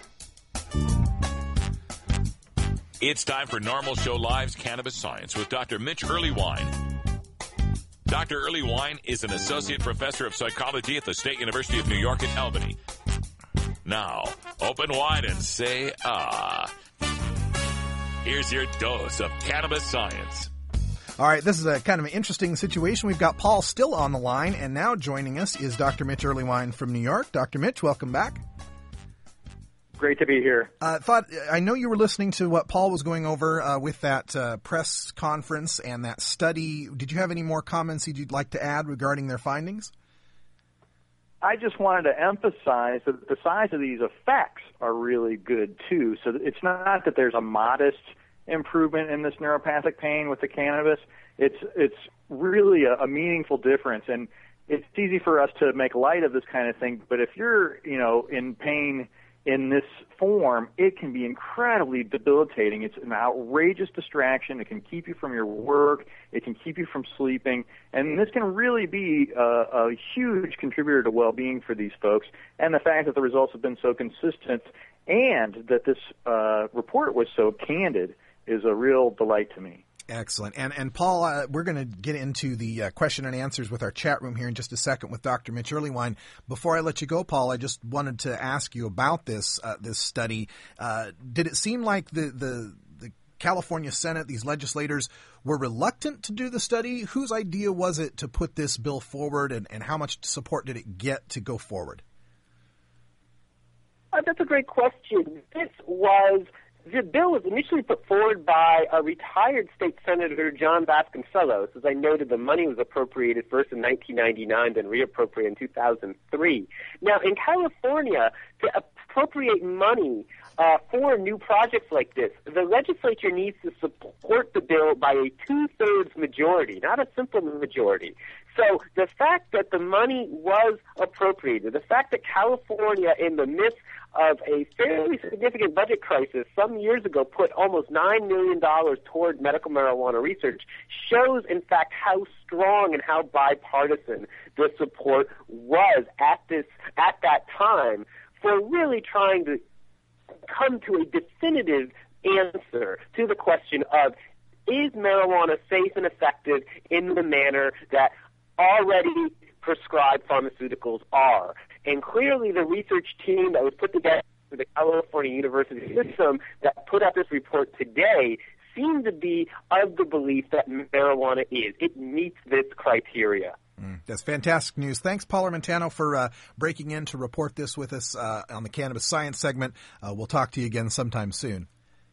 It's time for Normal Show Live's Cannabis Science with Doctor Mitch Earleywine. Doctor Earleywine is an associate professor of psychology at the State University of New York at Albany. Now, open wide and say ah. Here's your dose of cannabis science. All right, this is a kind of an interesting situation. We've got Paul still on the line, and now joining us is Doctor Mitch Earleywine from New York. Doctor Mitch, welcome back. Great to be here. Uh, thought I know you were listening to what Paul was going over uh, with that uh, press conference and that study. Did you have any more comments you'd like to add regarding their findings? I just wanted to emphasize that the size of these effects are really good, too. So it's not that there's a modest improvement in this neuropathic pain with the cannabis. It's it's really a, a meaningful difference. And it's easy for us to make light of this kind of thing, but if you're, you know, in pain in this form, it can be incredibly debilitating. It's an outrageous distraction. It can keep you from your work. It can keep you from sleeping. And this can really be a, a huge contributor to well-being for these folks. And the fact that the results have been so consistent and that this uh, report was so candid is a real delight to me. Excellent. And, and Paul, uh, we're going to get into the uh, question and answers with our chat room here in just a second with Doctor Mitch Earleywine. Before I let you go, Paul, I just wanted to ask you about this uh, this study. Uh, did it seem like the, the, the California Senate, these legislators, were reluctant to do the study? Whose idea was it to put this bill forward, and, and how much support did it get to go forward? Uh, that's a great question. This was... The bill was initially put forward by a retired state senator, John Vasconcellos. As I noted, the money was appropriated first in nineteen ninety-nine, then reappropriated in two thousand three. Now, in California, to appropriate money uh, for new projects like this, the legislature needs to support the bill by a two-thirds majority, not a simple majority. So the fact that the money was appropriated, the fact that California, in the midst of a fairly significant budget crisis some years ago, put almost nine million dollars toward medical marijuana research, shows, in fact, how strong and how bipartisan the support was at this at that time for really trying to come to a definitive answer to the question of, is marijuana safe and effective in the manner that already prescribed pharmaceuticals are? And clearly the research team that was put together for the California University system that put out this report today seemed to be of the belief that marijuana is. It meets this criteria. Mm, that's fantastic news. Thanks, Paul Armentano, for uh, breaking in to report this with us uh, on the Cannabis Science segment. Uh, we'll talk to you again sometime soon.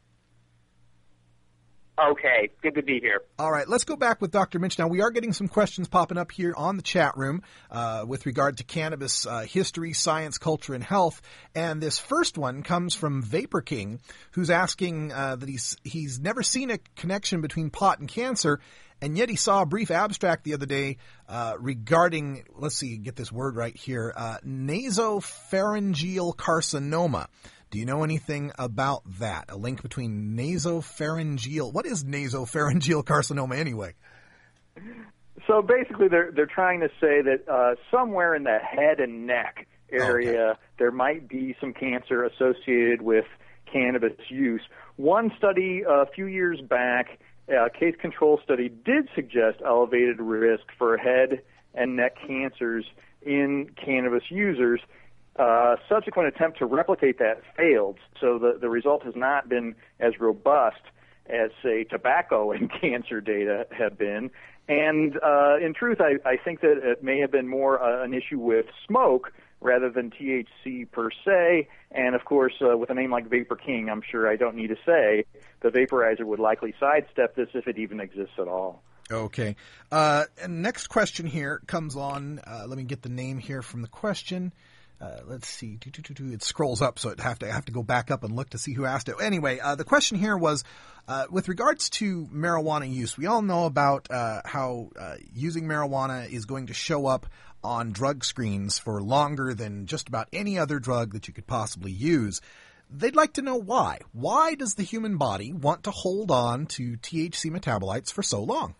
Okay, good to be here. All right, let's go back with Doctor Mitch. Now, we are getting some questions popping up here on the chat room uh, with regard to cannabis uh, history, science, culture, and health. And this first one comes from Vapor King, who's asking uh, that he's he's never seen a connection between pot and cancer, and yet he saw a brief abstract the other day uh, regarding, let's see, get this word right here, uh, nasopharyngeal carcinoma. Do you know anything about that? A link between nasopharyngeal. What is nasopharyngeal carcinoma anyway? So basically, they're they're trying to say that uh, somewhere in the head and neck area, okay, there might be some cancer associated with cannabis use. One study a few years back, a case control study, did suggest elevated risk for head and neck cancers in cannabis users. Uh, subsequent attempt to replicate that failed, so the, the result has not been as robust as, say, tobacco and cancer data have been. And uh, in truth, I, I think that it may have been more uh, an issue with smoke rather than T H C per se. And, of course, uh, with a name like Vapor King, I'm sure I don't need to say the vaporizer would likely sidestep this if it even exists at all. Okay. Uh, and next question here comes on. Uh, let me get the name here from the question. Uh, let's see. It scrolls up, so I have to I have to go back up and look to see who asked it. Anyway, uh, the question here was, uh, with regards to marijuana use, we all know about uh, how uh, using marijuana is going to show up on drug screens for longer than just about any other drug that you could possibly use. They'd like to know why. Why does the human body want to hold on to T H C metabolites for so long?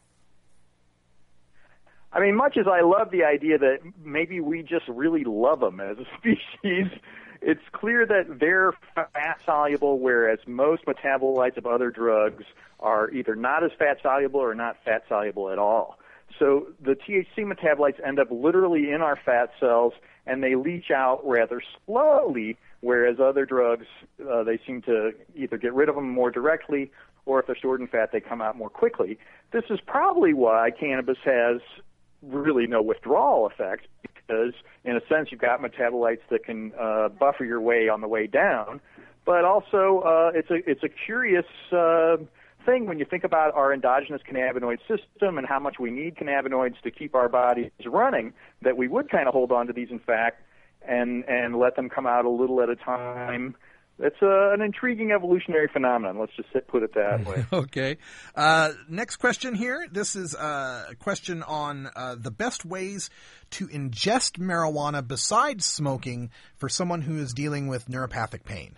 I mean, much as I love the idea that maybe we just really love them as a species, it's clear that they're fat-soluble, whereas most metabolites of other drugs are either not as fat-soluble or not fat-soluble at all. So the T H C metabolites end up literally in our fat cells, and they leach out rather slowly, whereas other drugs, uh, they seem to either get rid of them more directly, or if they're stored in fat, they come out more quickly. This is probably why cannabis has really no withdrawal effect, because in a sense you've got metabolites that can uh, buffer your way on the way down, but also uh, it's a it's a curious uh, thing when you think about our endogenous cannabinoid system and how much we need cannabinoids to keep our bodies running, that we would kind of hold on to these in fact and and let them come out a little at a time it's a, an intriguing evolutionary phenomenon. Let's just put it that way. Okay. Uh, next question here. This is uh, a question on uh, the best ways to ingest marijuana besides smoking for someone who is dealing with neuropathic pain.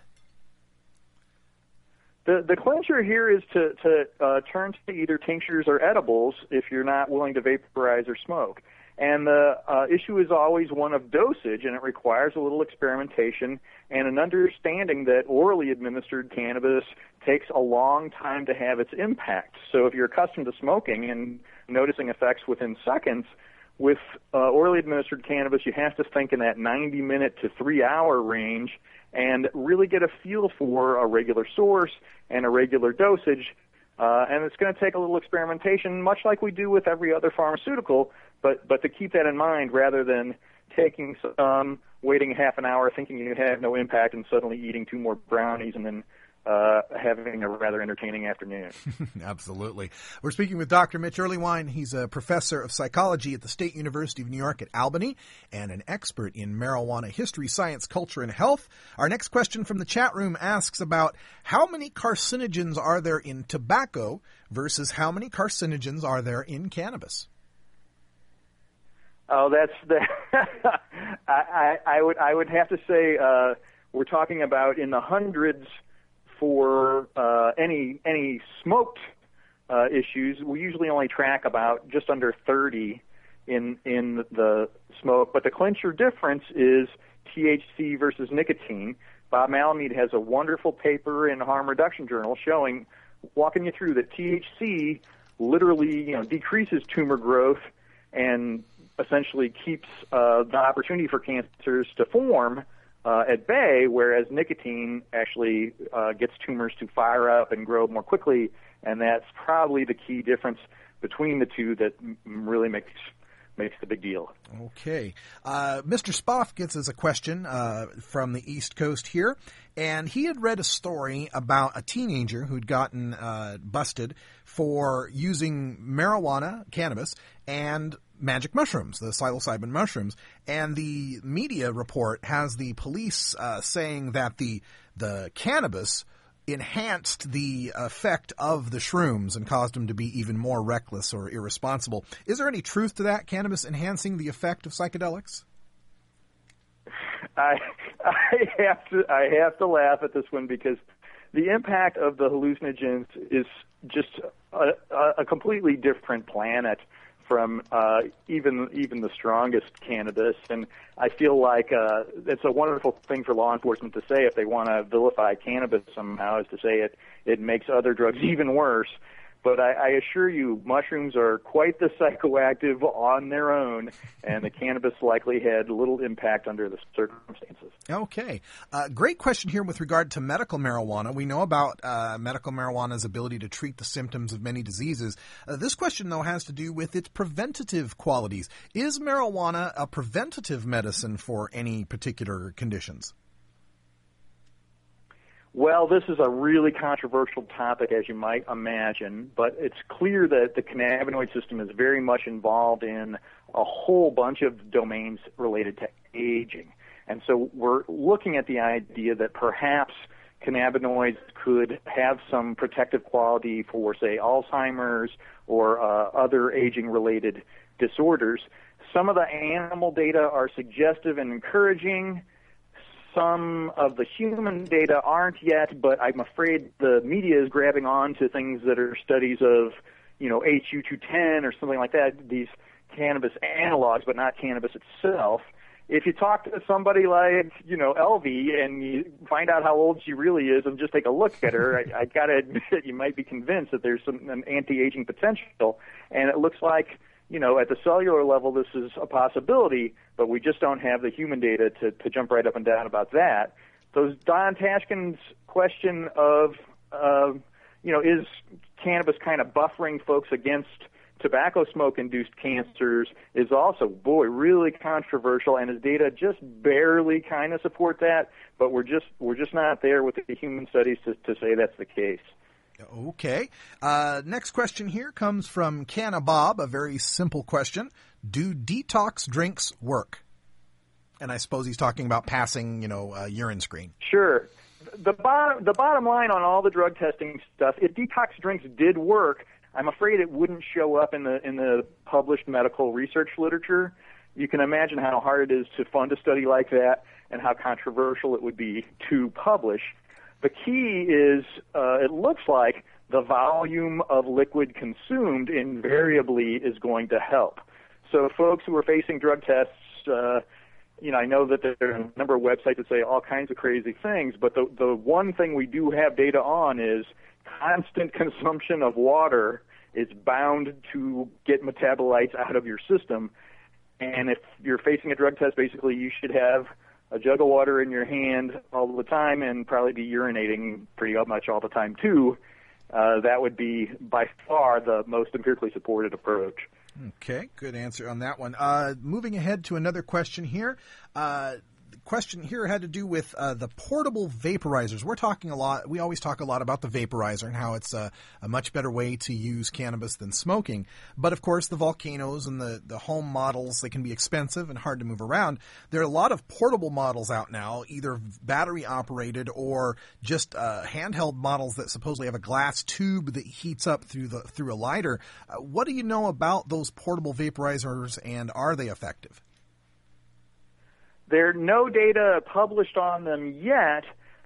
The the clincher here is to, to uh, turn to either tinctures or edibles if you're not willing to vaporize or smoke. And the uh, issue is always one of dosage, and it requires a little experimentation and an understanding that orally administered cannabis takes a long time to have its impact. So if you're accustomed to smoking and noticing effects within seconds, with uh, orally administered cannabis, you have to think in that ninety minute to three hour range and really get a feel for a regular source and a regular dosage. Uh, and it's going to take a little experimentation, much like we do with every other pharmaceutical, but, but to keep that in mind rather than taking some, waiting half an hour, thinking you have no impact, and suddenly eating two more brownies and then uh, having a rather entertaining afternoon. Absolutely. We're speaking with Doctor Mitch Earleywine. He's a professor of psychology at the State University of New York at Albany and an expert in marijuana history, science, culture, and health. Our next question from the chat room asks about how many carcinogens are there in tobacco versus how many carcinogens are there in cannabis? Oh, that's the. I, I, I would I would have to say uh, we're talking about in the hundreds for uh, any any smoked uh, issues. We usually only track about just under thirty in in the smoke, but the clincher difference is T H C versus nicotine. Bob Malamud has a wonderful paper in Harm Reduction Journal showing, walking you through that T H C literally you know decreases tumor growth and essentially keeps uh, the opportunity for cancers to form uh, at bay, whereas nicotine actually uh, gets tumors to fire up and grow more quickly, and that's probably the key difference between the two that m- really makes makes the big deal. Okay. Uh, Mister Spoff gets us a question uh, from the East Coast here, and he had read a story about a teenager who'd gotten uh, busted for using marijuana, cannabis, and magic mushrooms, the psilocybin mushrooms, and the media report has the police uh, saying that the the cannabis enhanced the effect of the shrooms and caused them to be even more reckless or irresponsible. Is there any truth to that, cannabis enhancing the effect of psychedelics? I I have to I have to laugh at this one because the impact of the hallucinogens is just a, a completely different planet from uh, even even the strongest cannabis, and I feel like uh, it's a wonderful thing for law enforcement to say if they want to vilify cannabis somehow, is to say it it makes other drugs even worse. But I, I assure you, mushrooms are quite the psychoactive on their own, and the cannabis likely had little impact under the circumstances. Okay. Uh, great question here with regard to medical marijuana. We know about uh, medical marijuana's ability to treat the symptoms of many diseases. Uh, this question, though, has to do with its preventative qualities. Is marijuana a preventative medicine for any particular conditions? Well, this is a really controversial topic, as you might imagine, but it's clear that the cannabinoid system is very much involved in a whole bunch of domains related to aging. And so we're looking at the idea that perhaps cannabinoids could have some protective quality for, say, Alzheimer's or uh, other aging-related disorders. Some of the animal data are suggestive and encouraging. Some of the human data aren't yet, but I'm afraid the media is grabbing on to things that are studies of, you know, H U two ten or something like that, these cannabis analogs, but not cannabis itself. If you talk to somebody like, you know, Elvie and you find out how old she really is and just take a look at her, I, I got to admit you might be convinced that there's some an anti-aging potential. And it looks like, you know, at the cellular level, this is a possibility, but we just don't have the human data to, to jump right up and down about that. So Don Tashkin's question of, uh, you know, is cannabis kind of buffering folks against tobacco smoke-induced cancers is also, boy, really controversial, and his data just barely kind of support that, but we're just we're just not there with the human studies to, to say that's the case. Okay. Uh, next question here comes from Canna Bob, a very simple question. Do detox drinks work? And I suppose he's talking about passing, you know, a urine screen. Sure. the bottom the bottom line on all the drug testing stuff, if detox drinks did work, I'm afraid it wouldn't show up in the in the published medical research literature. You can imagine how hard it is to fund a study like that and how controversial it would be to publish. The key is, uh, it looks like the volume of liquid consumed invariably is going to help. So folks who are facing drug tests, uh, you know, I know that there are a number of websites that say all kinds of crazy things, but the the one thing we do have data on is constant consumption of water is bound to get metabolites out of your system. And if you're facing a drug test, basically you should have a jug of water in your hand all the time and probably be urinating pretty much all the time too. Uh, that would be by far the most empirically supported approach. Okay, good answer on that one. Uh, moving ahead to another question here. Uh, the question here had to do with uh, the portable vaporizers. We're talking a lot, we always talk a lot about the vaporizer and how it's a, a much better way to use cannabis than smoking. But of course, the volcanoes and the, the home models, they can be expensive and hard to move around. There are a lot of portable models out now, either battery operated or just uh, handheld models that supposedly have a glass tube that heats up through the through a lighter. Uh, what do you know about those portable vaporizers, and are they effective? There are no data published on them yet.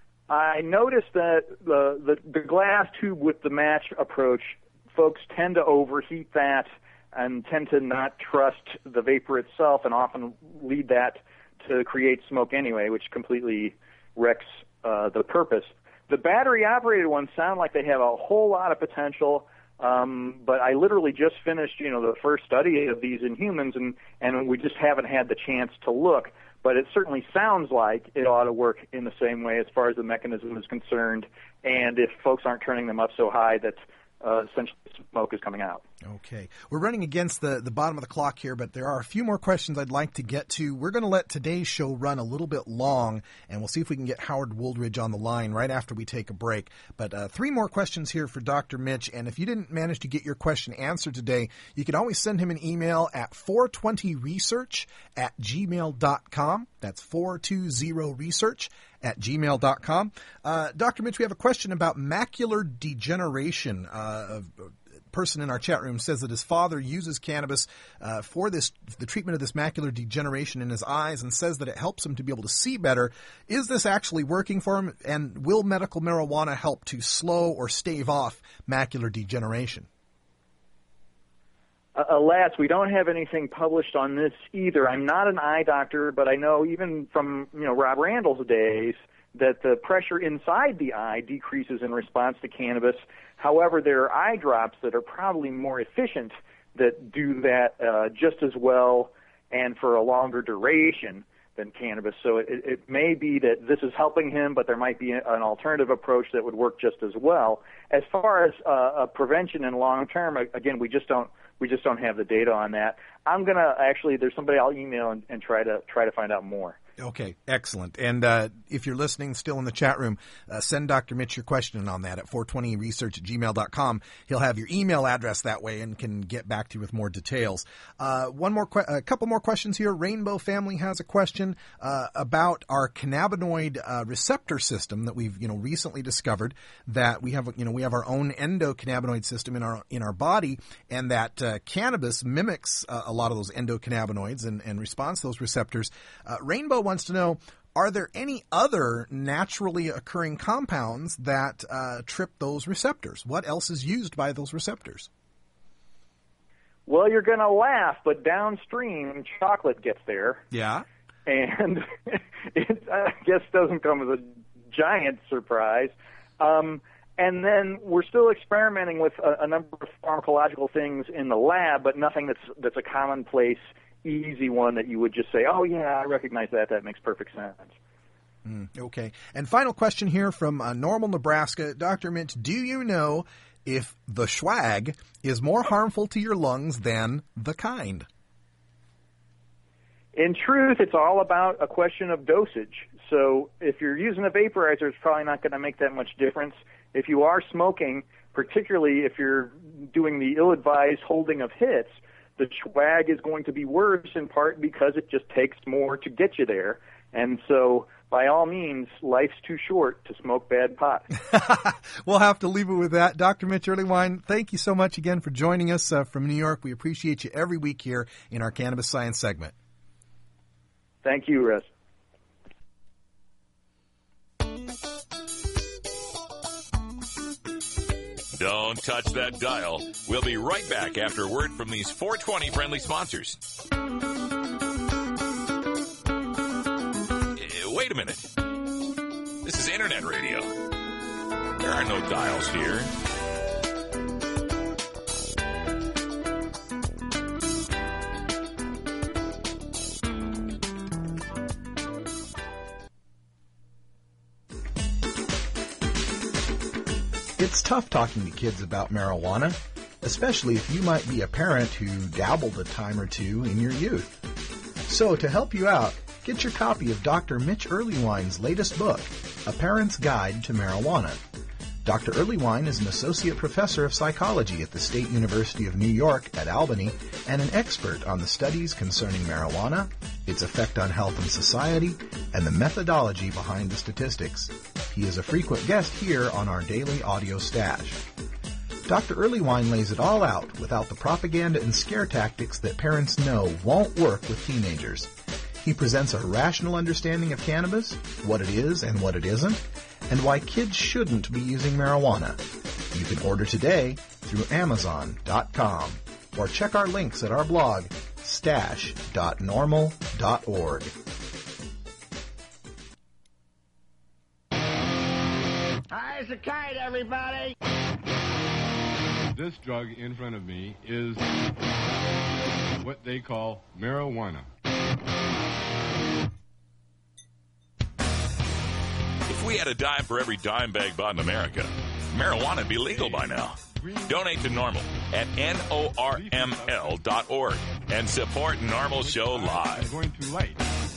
I noticed that the, the, the glass tube with the match approach, folks tend to overheat that and tend to not trust the vapor itself and often lead that to create smoke anyway, which completely wrecks uh, the purpose. The battery-operated ones sound like they have a whole lot of potential. Um, but I literally just finished, you know, the first study of these in humans, and, and we just haven't had the chance to look. But it certainly sounds like it ought to work in the same way as far as the mechanism is concerned, and if folks aren't turning them up so high that uh, essentially smoke is coming out. Okay. We're running against the, the bottom of the clock here, but there are a few more questions I'd like to get to. We're going to let today's show run a little bit long, and we'll see if we can get Howard Wooldridge on the line right after we take a break. But uh, three more questions here for Doctor Mitch, and if you didn't manage to get your question answered today, you can always send him an email at four twenty research at gmail dot com. That's four twenty research at gmail dot com. Uh, Doctor Mitch, we have a question about macular degeneration. Uh, a person in our chat room says that his father uses cannabis uh, for this the treatment of this macular degeneration in his eyes, and says that it helps him to be able to see better. Is this actually working for him, and will medical marijuana help to slow or stave off macular degeneration? Uh, alas, we don't have anything published on this either. I'm not an eye doctor, but I know even from, you know, Rob Randall's days that the pressure inside the eye decreases in response to cannabis. However, there are eye drops that are probably more efficient that do that uh, just as well and for a longer duration than cannabis. So it, it may be that this is helping him, but there might be an alternative approach that would work just as well. As far as uh, prevention and long term, again, we just don't we just don't have the data on that. I'm gonna actually there's somebody I'll email and, and try to try to find out more. Okay, excellent. And uh, if you're listening still in the chat room, uh, send Doctor Mitch your question on that at four twenty research at gmail dot com. He'll have your email address that way and can get back to you with more details. Uh, one more, que- a couple more questions here. Rainbow Family has a question uh, about our cannabinoid uh, receptor system that we've, you know, recently discovered that we have, you know, we have our own endocannabinoid system in our in our body, and that uh, cannabis mimics uh, a lot of those endocannabinoids and, and responds to those receptors. Uh, Rainbow wants to know, are there any other naturally occurring compounds that uh, trip those receptors? What else is used by those receptors? Well, you're going to laugh, but downstream, chocolate gets there. Yeah. And it, I guess, doesn't come as a giant surprise. Um, and then we're still experimenting with a, a number of pharmacological things in the lab, but nothing that's that's a commonplace easy one that you would just say, oh, yeah, I recognize that. That makes perfect sense. Mm, okay. And final question here from uh, Normal, Nebraska. Doctor Mitch, do you know if the swag is more harmful to your lungs than the kind? In truth, it's all about a question of dosage. So if you're using a vaporizer, it's probably not going to make that much difference. If you are smoking, particularly if you're doing the ill-advised holding of hits, the swag is going to be worse in part because it just takes more to get you there. And so, by all means, life's too short to smoke bad pot. We'll have to leave it with that. Doctor Mitch Earleywine, thank you so much again for joining us uh, from New York. We appreciate you every week here in our Cannabis Science segment. Thank you, Russ. Don't touch that dial. We'll be right back after a word from these four twenty friendly sponsors. Wait a minute. This is Internet radio. There are no dials here. It's tough talking to kids about marijuana, especially if you might be a parent who dabbled a time or two in your youth. So to help you out, get your copy of Doctor Mitch Earleywine's latest book, A Parent's Guide to Marijuana. Doctor Earleywine is an associate professor of psychology at the State University of New York at Albany and an expert on the studies concerning marijuana, its effect on health and society, and the methodology behind the statistics. He is a frequent guest here on our daily audio stash. Doctor Earleywine lays it all out without the propaganda and scare tactics that parents know won't work with teenagers. He presents a rational understanding of cannabis, what it is and what it isn't, and why kids shouldn't be using marijuana. You can order today through Amazon dot com or check our links at our blog, stash dot normal dot org. High as a kite, everybody! This drug in front of me is what they call marijuana. If we had a dime for every dime bag bought in America, marijuana would be legal by now. Donate to NORML at N O R M L dot org and support NORML Show Live. Going too light.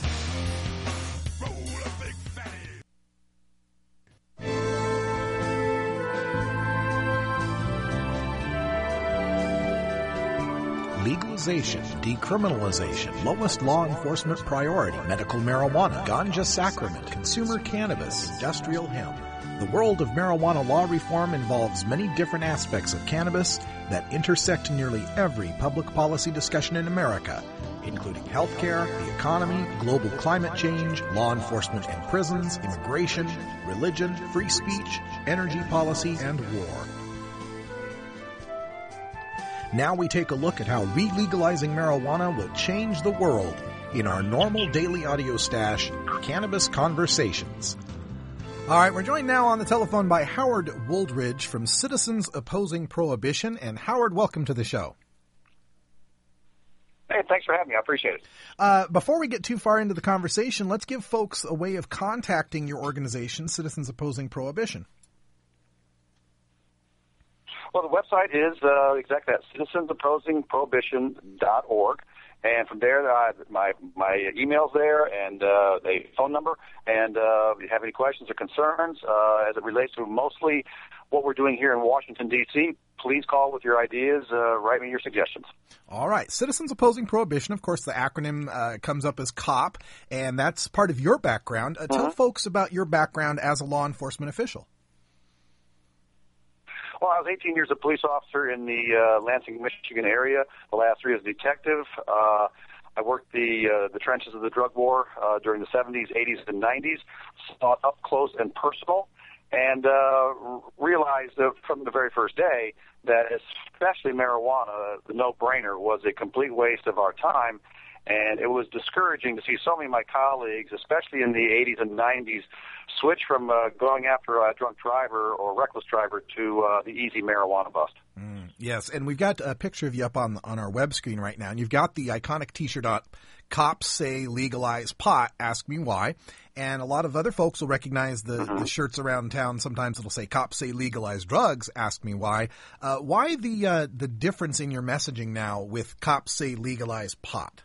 Legalization, decriminalization, lowest law enforcement priority, medical marijuana, ganja sacrament, consumer cannabis, industrial hemp. The world of marijuana law reform involves many different aspects of cannabis that intersect nearly every public policy discussion in America, including healthcare, the economy, global climate change, law enforcement and prisons, immigration, religion, free speech, energy policy, and war. Now we take a look at how re-legalizing marijuana will change the world in our normal daily audio stash, Cannabis Conversations. All right, we're joined now on the telephone by Howard Wooldridge from Citizens Opposing Prohibition. And Howard, welcome to the show. Hey, thanks for having me. I appreciate it. Uh, before we get too far into the conversation, let's give folks a way of contacting your organization, Citizens Opposing Prohibition. Well, the website is uh, exactly that, citizens opposing prohibition dot org. And from there, uh, my my email's there and uh, a phone number. And uh, if you have any questions or concerns uh, as it relates to mostly what we're doing here in Washington, D C, please call with your ideas. Uh, write me your suggestions. All right. Citizens Opposing Prohibition, of course, the acronym uh, comes up as COP, and that's part of your background. Uh, mm-hmm. Tell folks about your background as a law enforcement official. Well, I was eighteen years a police officer in the uh, Lansing, Michigan area. The last three as a detective. Uh, I worked the uh, the trenches of the drug war uh, during the seventies, eighties, and nineties. Saw it up close and personal, and uh, realized uh, from the very first day that especially marijuana, the no-brainer, was a complete waste of our time. And it was discouraging to see so many of my colleagues, especially in the eighties and nineties, switch from uh, going after a drunk driver or reckless driver to uh, the easy marijuana bust. Mm, yes, and we've got a picture of you up on on our web screen right now, and you've got the iconic T-shirt up, Cops Say Legalize Pot, Ask Me Why. And a lot of other folks will recognize the, mm-hmm. the shirts around town. Sometimes it'll say Cops Say Legalize Drugs, Ask Me Why. Uh, why the uh, the difference in your messaging now with Cops Say Legalize Pot?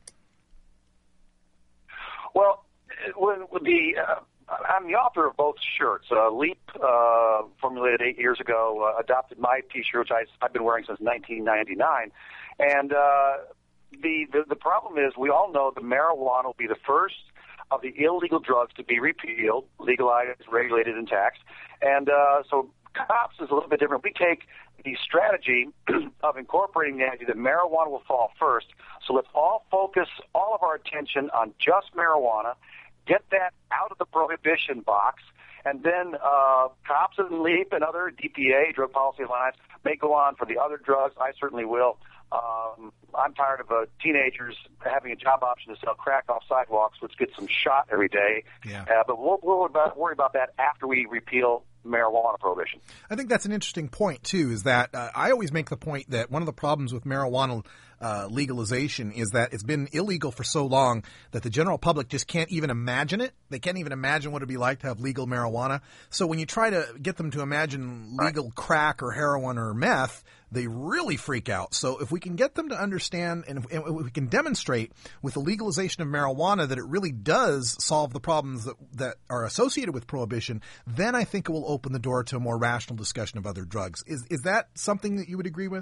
Well, when, with the uh, I'm the author of both shirts. Uh, Leap, uh, formulated eight years ago, uh, adopted my T-shirt, which I, I've been wearing since nineteen ninety-nine. And uh, the, the the problem is, we all know that marijuana will be the first of the illegal drugs to be repealed, legalized, regulated, and taxed. And uh, so cops is a little bit different. We take the strategy of incorporating the idea that marijuana will fall first. So let's all focus all of our attention on just marijuana, get that out of the prohibition box, and then uh, cops and LEAP and other D P A, Drug Policy Alliance, may go on for the other drugs. I certainly will. Um, I'm tired of uh, teenagers having a job option to sell crack off sidewalks, which gets them shot every day. Yeah. Uh, but we'll, we'll about, worry about that after we repeal marijuana prohibition. I think that's an interesting point, too, is that uh, I always make the point that one of the problems with marijuana uh, legalization is that it's been illegal for so long that the general public just can't even imagine it. They can't even imagine what it would be like to have legal marijuana. So when you try to get them to imagine legal crack or heroin or meth, they really freak out. So if we can get them to understand and if, and if we can demonstrate with the legalization of marijuana that it really does solve the problems that, that are associated with prohibition, then I think it will open the door to a more rational discussion of other drugs. Is is that something that you would agree with?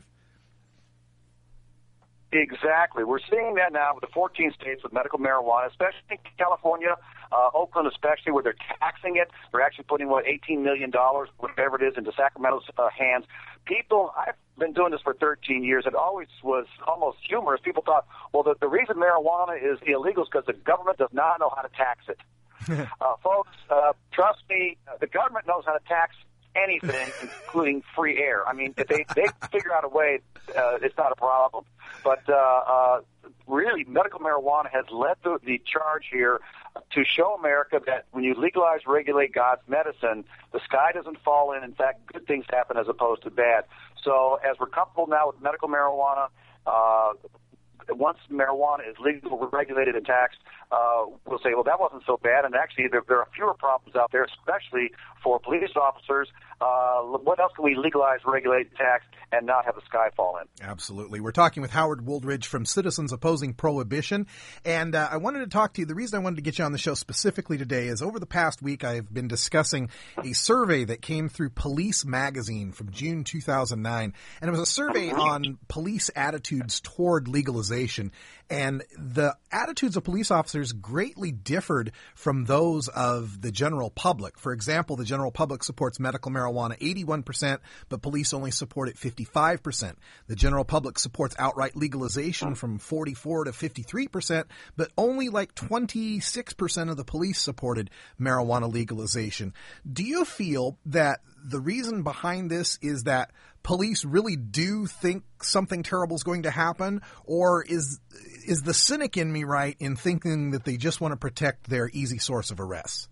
Exactly. We're seeing that now with the fourteen states with medical marijuana, especially in California, uh, Oakland especially, where they're taxing it. They're actually putting, what, eighteen million dollars, whatever it is, into Sacramento's uh, hands. People, I've been doing this for thirteen years. It always was almost humorous. People thought, well, the, the reason marijuana is illegal is because the government does not know how to tax it. uh, folks, uh, trust me, the government knows how to tax anything, including free air. I mean, if they they figure out a way, uh, it's not a problem. But uh, uh, really, medical marijuana has led the, the charge here to show America that when you legalize, regulate God's medicine, the sky doesn't fall in. In fact, good things happen as opposed to bad. So as we're comfortable now with medical marijuana, uh, once marijuana is legal, regulated, and taxed, uh, we'll say, well, that wasn't so bad. And actually, there, there are fewer problems out there, especially for police officers. Uh, what else can we legalize, regulate, tax, and not have the sky fall in? Absolutely. We're talking with Howard Wooldridge from Citizens Opposing Prohibition. And uh, I wanted to talk to you. The reason I wanted to get you on the show specifically today is over the past week, I've been discussing a survey that came through Police Magazine from June two thousand nine. And it was a survey on police attitudes toward legalization. And the attitudes of police officers greatly differed from those of the general public. For example, the general public supports medical marijuana eighty-one percent, but police only support it fifty-five percent. The general public supports outright legalization from forty-four to fifty-three percent, but only like twenty-six percent of the police supported marijuana legalization. Do you feel that the reason behind this is that police really do think something terrible is going to happen, or is is the cynic in me right in thinking that they just want to protect their easy source of arrests?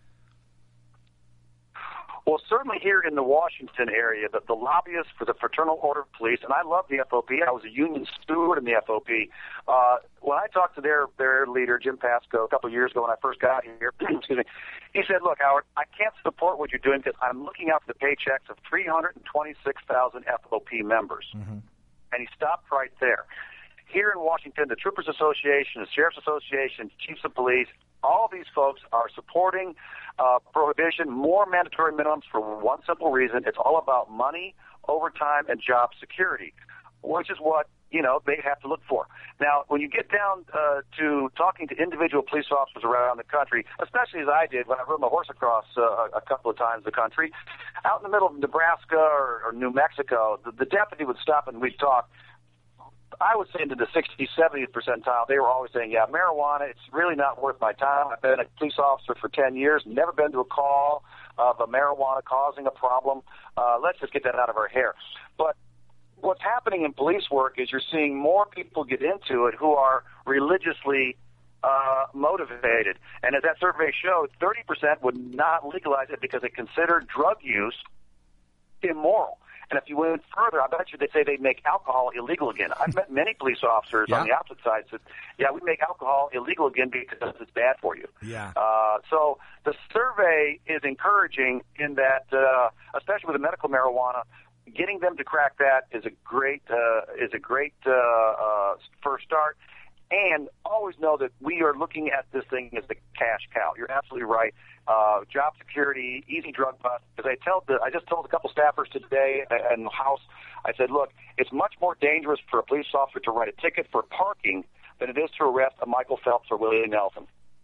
Well, certainly here in the Washington area, the, the lobbyists for the Fraternal Order of Police, and I love the F O P. I was a union steward in the F O P. Uh, when I talked to their, their leader, Jim Pasco, a couple of years ago when I first got here, excuse me, he said, look, Howard, I can't support what you're doing because I'm looking out for the paychecks of three hundred twenty-six thousand F O P members. Mm-hmm. And he stopped right there. Here in Washington, the Troopers Association, the Sheriff's Association, Chiefs of Police, all these folks are supporting uh, prohibition, more mandatory minimums for one simple reason. It's all about money, overtime, and job security, which is what, you know, they have to look for. Now, when you get down uh, to talking to individual police officers around the country, especially as I did when I rode my horse across uh, a couple of times the country, out in the middle of Nebraska or, or New Mexico, the, the deputy would stop and we'd talk. I would say into the sixtieth, seventieth percentile, they were always saying, yeah, marijuana, it's really not worth my time. I've been a police officer for ten years, never been to a call of a marijuana causing a problem. Uh, let's just get that out of our hair. But what's happening in police work is you're seeing more people get into it who are religiously uh, motivated. And as that survey showed, thirty percent would not legalize it because they consider drug use immoral. And if you went further, I bet you they'd say they'd make alcohol illegal again. I've met many police officers yeah. on the opposite side that, yeah, we make alcohol illegal again because it's bad for you. Yeah. Uh, so the survey is encouraging in that, uh, especially with the medical marijuana, getting them to crack that is a great uh, is a great uh, uh, first start. And always know that we are looking at this thing as the cash cow. You're absolutely right. Uh, job security, easy drug bust. Because I tell the, I just told a couple staffers today in the house, I said, look, it's much more dangerous for a police officer to write a ticket for parking than it is to arrest a Michael Phelps or Willie Nelson.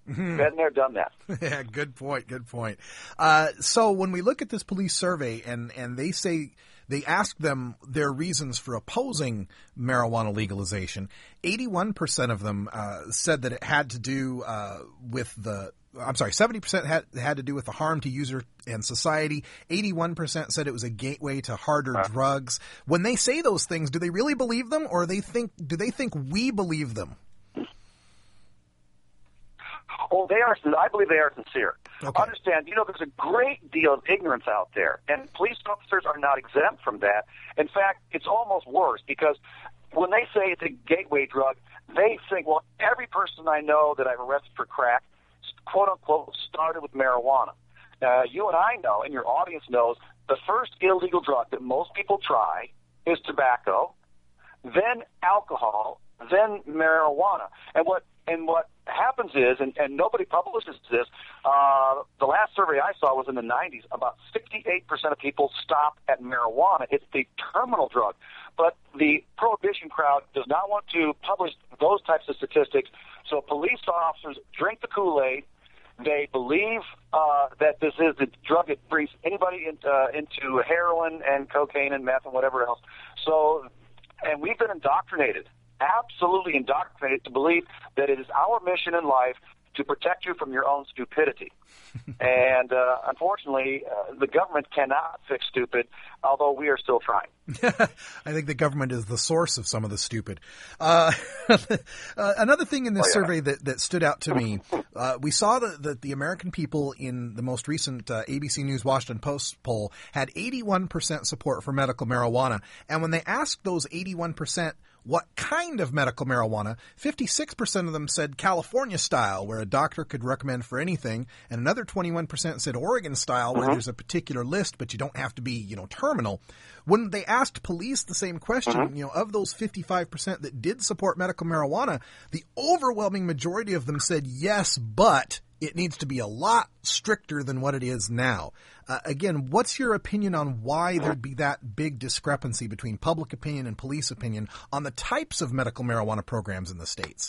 Been there, done that. Yeah, good point, good point. Uh, so when we look at this police survey and, and they say they ask them their reasons for opposing marijuana legalization, eighty-one percent of them uh, said that it had to do uh, with the I'm sorry, seventy percent had, had to do with the harm to user and society. eighty-one percent said it was a gateway to harder uh, drugs. When they say those things, do they really believe them, or they think do they think we believe them? Oh, they are. I believe they are sincere. Okay. Understand, you know, there's a great deal of ignorance out there, and police officers are not exempt from that. In fact, it's almost worse because when they say it's a gateway drug, they think, well, every person I know that I've arrested for crack, quote unquote, started with marijuana. Uh, you and I know, and your audience knows, the first illegal drug that most people try is tobacco, then alcohol, then marijuana. And what and what happens is, and, and nobody publishes this, uh, the last survey I saw was in the nineties, about sixty-eight percent of people stop at marijuana. It's the terminal drug. But the prohibition crowd does not want to publish those types of statistics, so police officers drink the Kool-Aid. They believe uh, that this is the drug that brings anybody in, uh, into heroin and cocaine and meth and whatever else. So, and we've been indoctrinated, absolutely indoctrinated, to believe that it is our mission in life to protect you from your own stupidity. And uh, unfortunately, uh, the government cannot fix stupid, although we are still trying. I think the government is the source of some of the stupid. Uh, uh, another thing in this oh, yeah. survey that, that stood out to me, uh, we saw that, that the American people in the most recent uh, A B C News Washington Post poll had eighty-one percent support for medical marijuana. And when they asked those eighty-one percent what kind of medical marijuana, fifty-six percent of them said California style, where a doctor could recommend for anything, and another twenty-one percent said Oregon style, where uh-huh. there's a particular list, but you don't have to be, you know, terminal. When they asked police the same question, uh-huh. you know, of those fifty-five percent that did support medical marijuana, the overwhelming majority of them said yes, but it needs to be a lot stricter than what it is now. Uh, again, what's your opinion on why there'd be that big discrepancy between public opinion and police opinion on the types of medical marijuana programs in the states?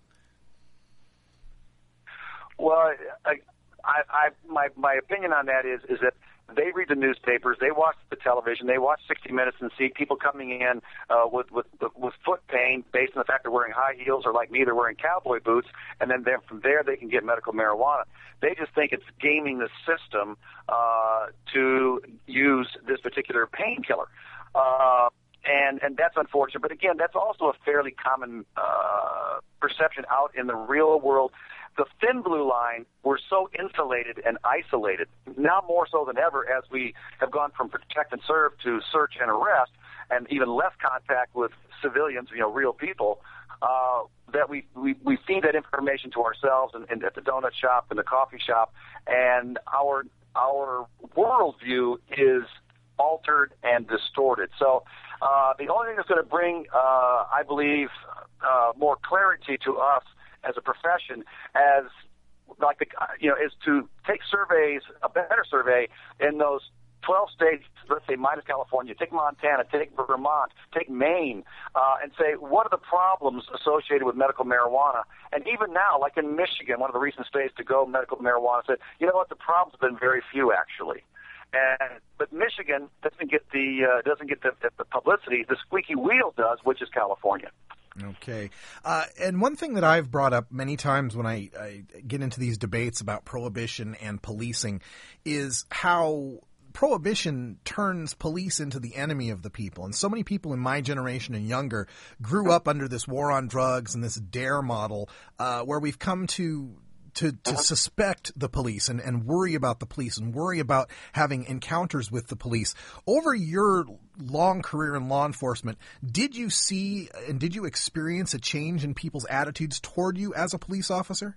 Well, I, I, I, my my opinion on that is is that they read the newspapers, they watch the television, they watch sixty minutes and see people coming in uh, with, with with foot pain based on the fact they're wearing high heels, or like me, they're wearing cowboy boots, and then from there they can get medical marijuana. They just think it's gaming the system uh, to use this particular painkiller. Uh, and and that's unfortunate. But again, that's also a fairly common uh, perception out in the real world. The thin blue line, we're so insulated and isolated, now more so than ever, as we have gone from protect and serve to search and arrest, and even less contact with civilians, you know, real people, uh, that we, we, we feed that information to ourselves and, and at the donut shop and the coffee shop, and our our worldview is altered and distorted. So uh, the only thing that's going to bring, uh, I believe, uh, more clarity to us as a profession, as like the, you know, is to take surveys, a better survey in those twelve states, let's say minus California, take Montana, take Vermont, take Maine, uh, and say, what are the problems associated with medical marijuana? And even now, like in Michigan, one of the recent states to go medical marijuana, said, you know what, the problems have been very few, actually. And, but Michigan doesn't get the uh, doesn't get the, the publicity the squeaky wheel does, which is California. Okay. Uh, and one thing that I've brought up many times when I, I get into these debates about prohibition and policing is how prohibition turns police into the enemy of the people. And so many people in my generation and younger grew up under this war on drugs and this DARE model, uh, where we've come to to, to suspect the police and, and worry about the police and worry about having encounters with the police. Over your long career in law enforcement, did you see and did you experience a change in people's attitudes toward you as a police officer?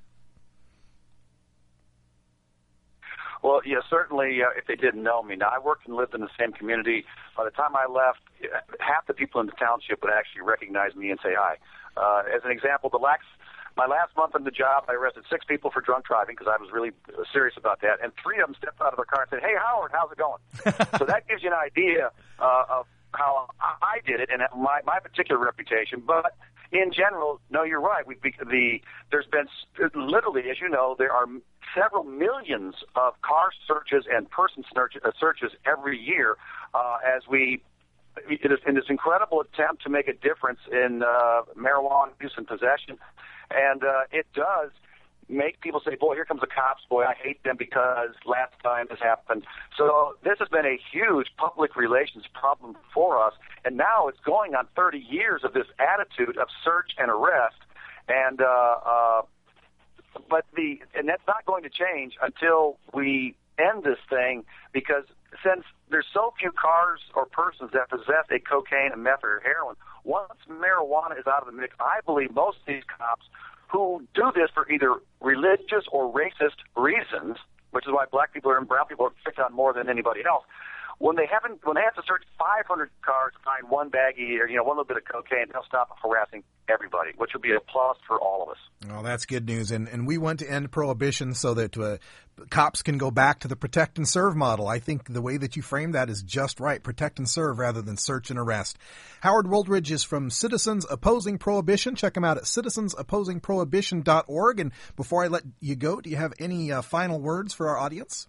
Well, yeah, certainly uh, if they didn't know me. Now, I worked and lived in the same community. By the time I left, half the people in the township would actually recognize me and say hi. Uh, as an example, the lax My last month on the job, I arrested six people for drunk driving because I was really serious about that, and three of them stepped out of their car and said, hey, Howard, how's it going? So that gives you an idea uh, of how I did it and my, my particular reputation. But in general, no, you're right. We've be, the there's been literally, as you know, there are several millions of car searches and person search, uh, searches every year uh, as we. It is in this incredible attempt to make a difference in uh, marijuana use and possession, and uh, it does make people say, boy, here comes the cops, boy, I hate them because last time this happened. So this has been a huge public relations problem for us, and now it's going on thirty years of this attitude of search and arrest, and uh, uh, but the and that's not going to change until we end this thing, because since there's so few cars or persons that possess a cocaine, a meth, or heroin, once marijuana is out of the mix, I believe most of these cops who do this for either religious or racist reasons, which is why black people and brown people are picked on more than anybody else. When they haven't, when they have to search five hundred cars to find one baggie or you know one little bit of cocaine, they'll stop harassing everybody, which will be a plus for all of us. Oh, that's good news. And and we want to end prohibition so that uh, cops can go back to the protect and serve model. I think the way that you frame that is just right. Protect and serve rather than search and arrest. Howard Woldridge is from Citizens Opposing Prohibition. Check him out at citizens opposing prohibition dot org. And before I let you go, do you have any uh, final words for our audience?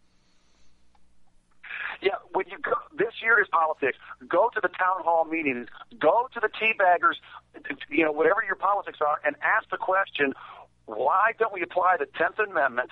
Yeah, when you go, this year is politics. Go to the town hall meetings. Go to the teabaggers, you know, whatever your politics are, and ask the question, why don't we apply the tenth Amendment,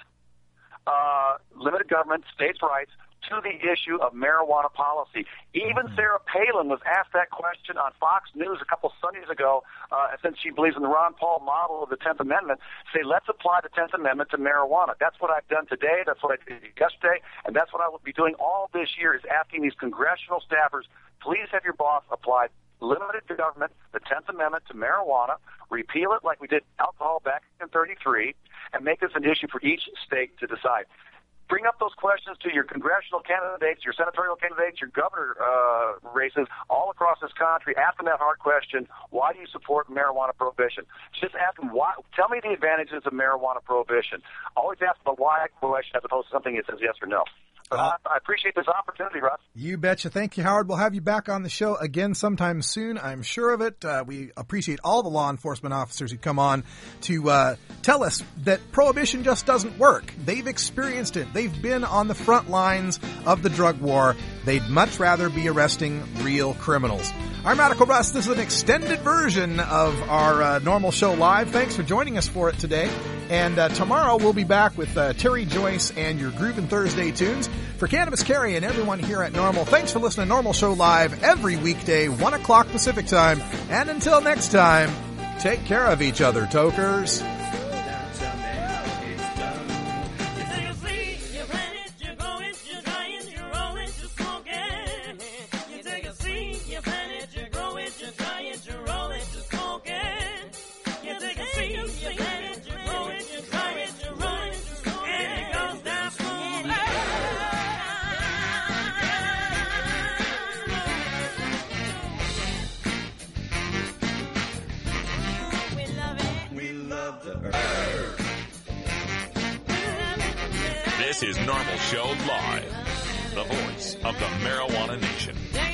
uh, limited government, states' rights, to the issue of marijuana policy? Even Sarah Palin was asked that question on Fox News a couple Sundays ago, uh, since she believes in the Ron Paul model of the tenth Amendment, say, let's apply the tenth Amendment to marijuana. That's what I've done today. That's what I did yesterday. And that's what I will be doing all this year, is asking these congressional staffers, please have your boss apply limited government, the tenth Amendment to marijuana, repeal it like we did alcohol back in thirty-three, and make this an issue for each state to decide. Bring up those questions to your congressional candidates, your senatorial candidates, your governor uh, races all across this country. Ask them that hard question: why do you support marijuana prohibition? Just ask them, why. Tell me the advantages of marijuana prohibition. Always ask the why question as opposed to something that says yes or no. But I, I appreciate this opportunity, Russ. You betcha. Thank you, Howard. We'll have you back on the show again sometime soon. I'm sure of it. Uh, we appreciate all the law enforcement officers who come on to uh, tell us that prohibition just doesn't work. They've experienced it. They've been on the front lines of the drug war. They'd much rather be arresting real criminals. I'm Radical Russ. This is an extended version of our uh, normal show live. Thanks for joining us for it today. And uh, tomorrow we'll be back with uh, Terry Joyce and your Groovin' Thursday tunes. For Cannabis Carry and everyone here at Normal, thanks for listening to Normal Show Live every weekday, one o'clock Pacific time. And until next time, take care of each other, tokers. This is Normal Show Live, the voice of the Marijuana Nation.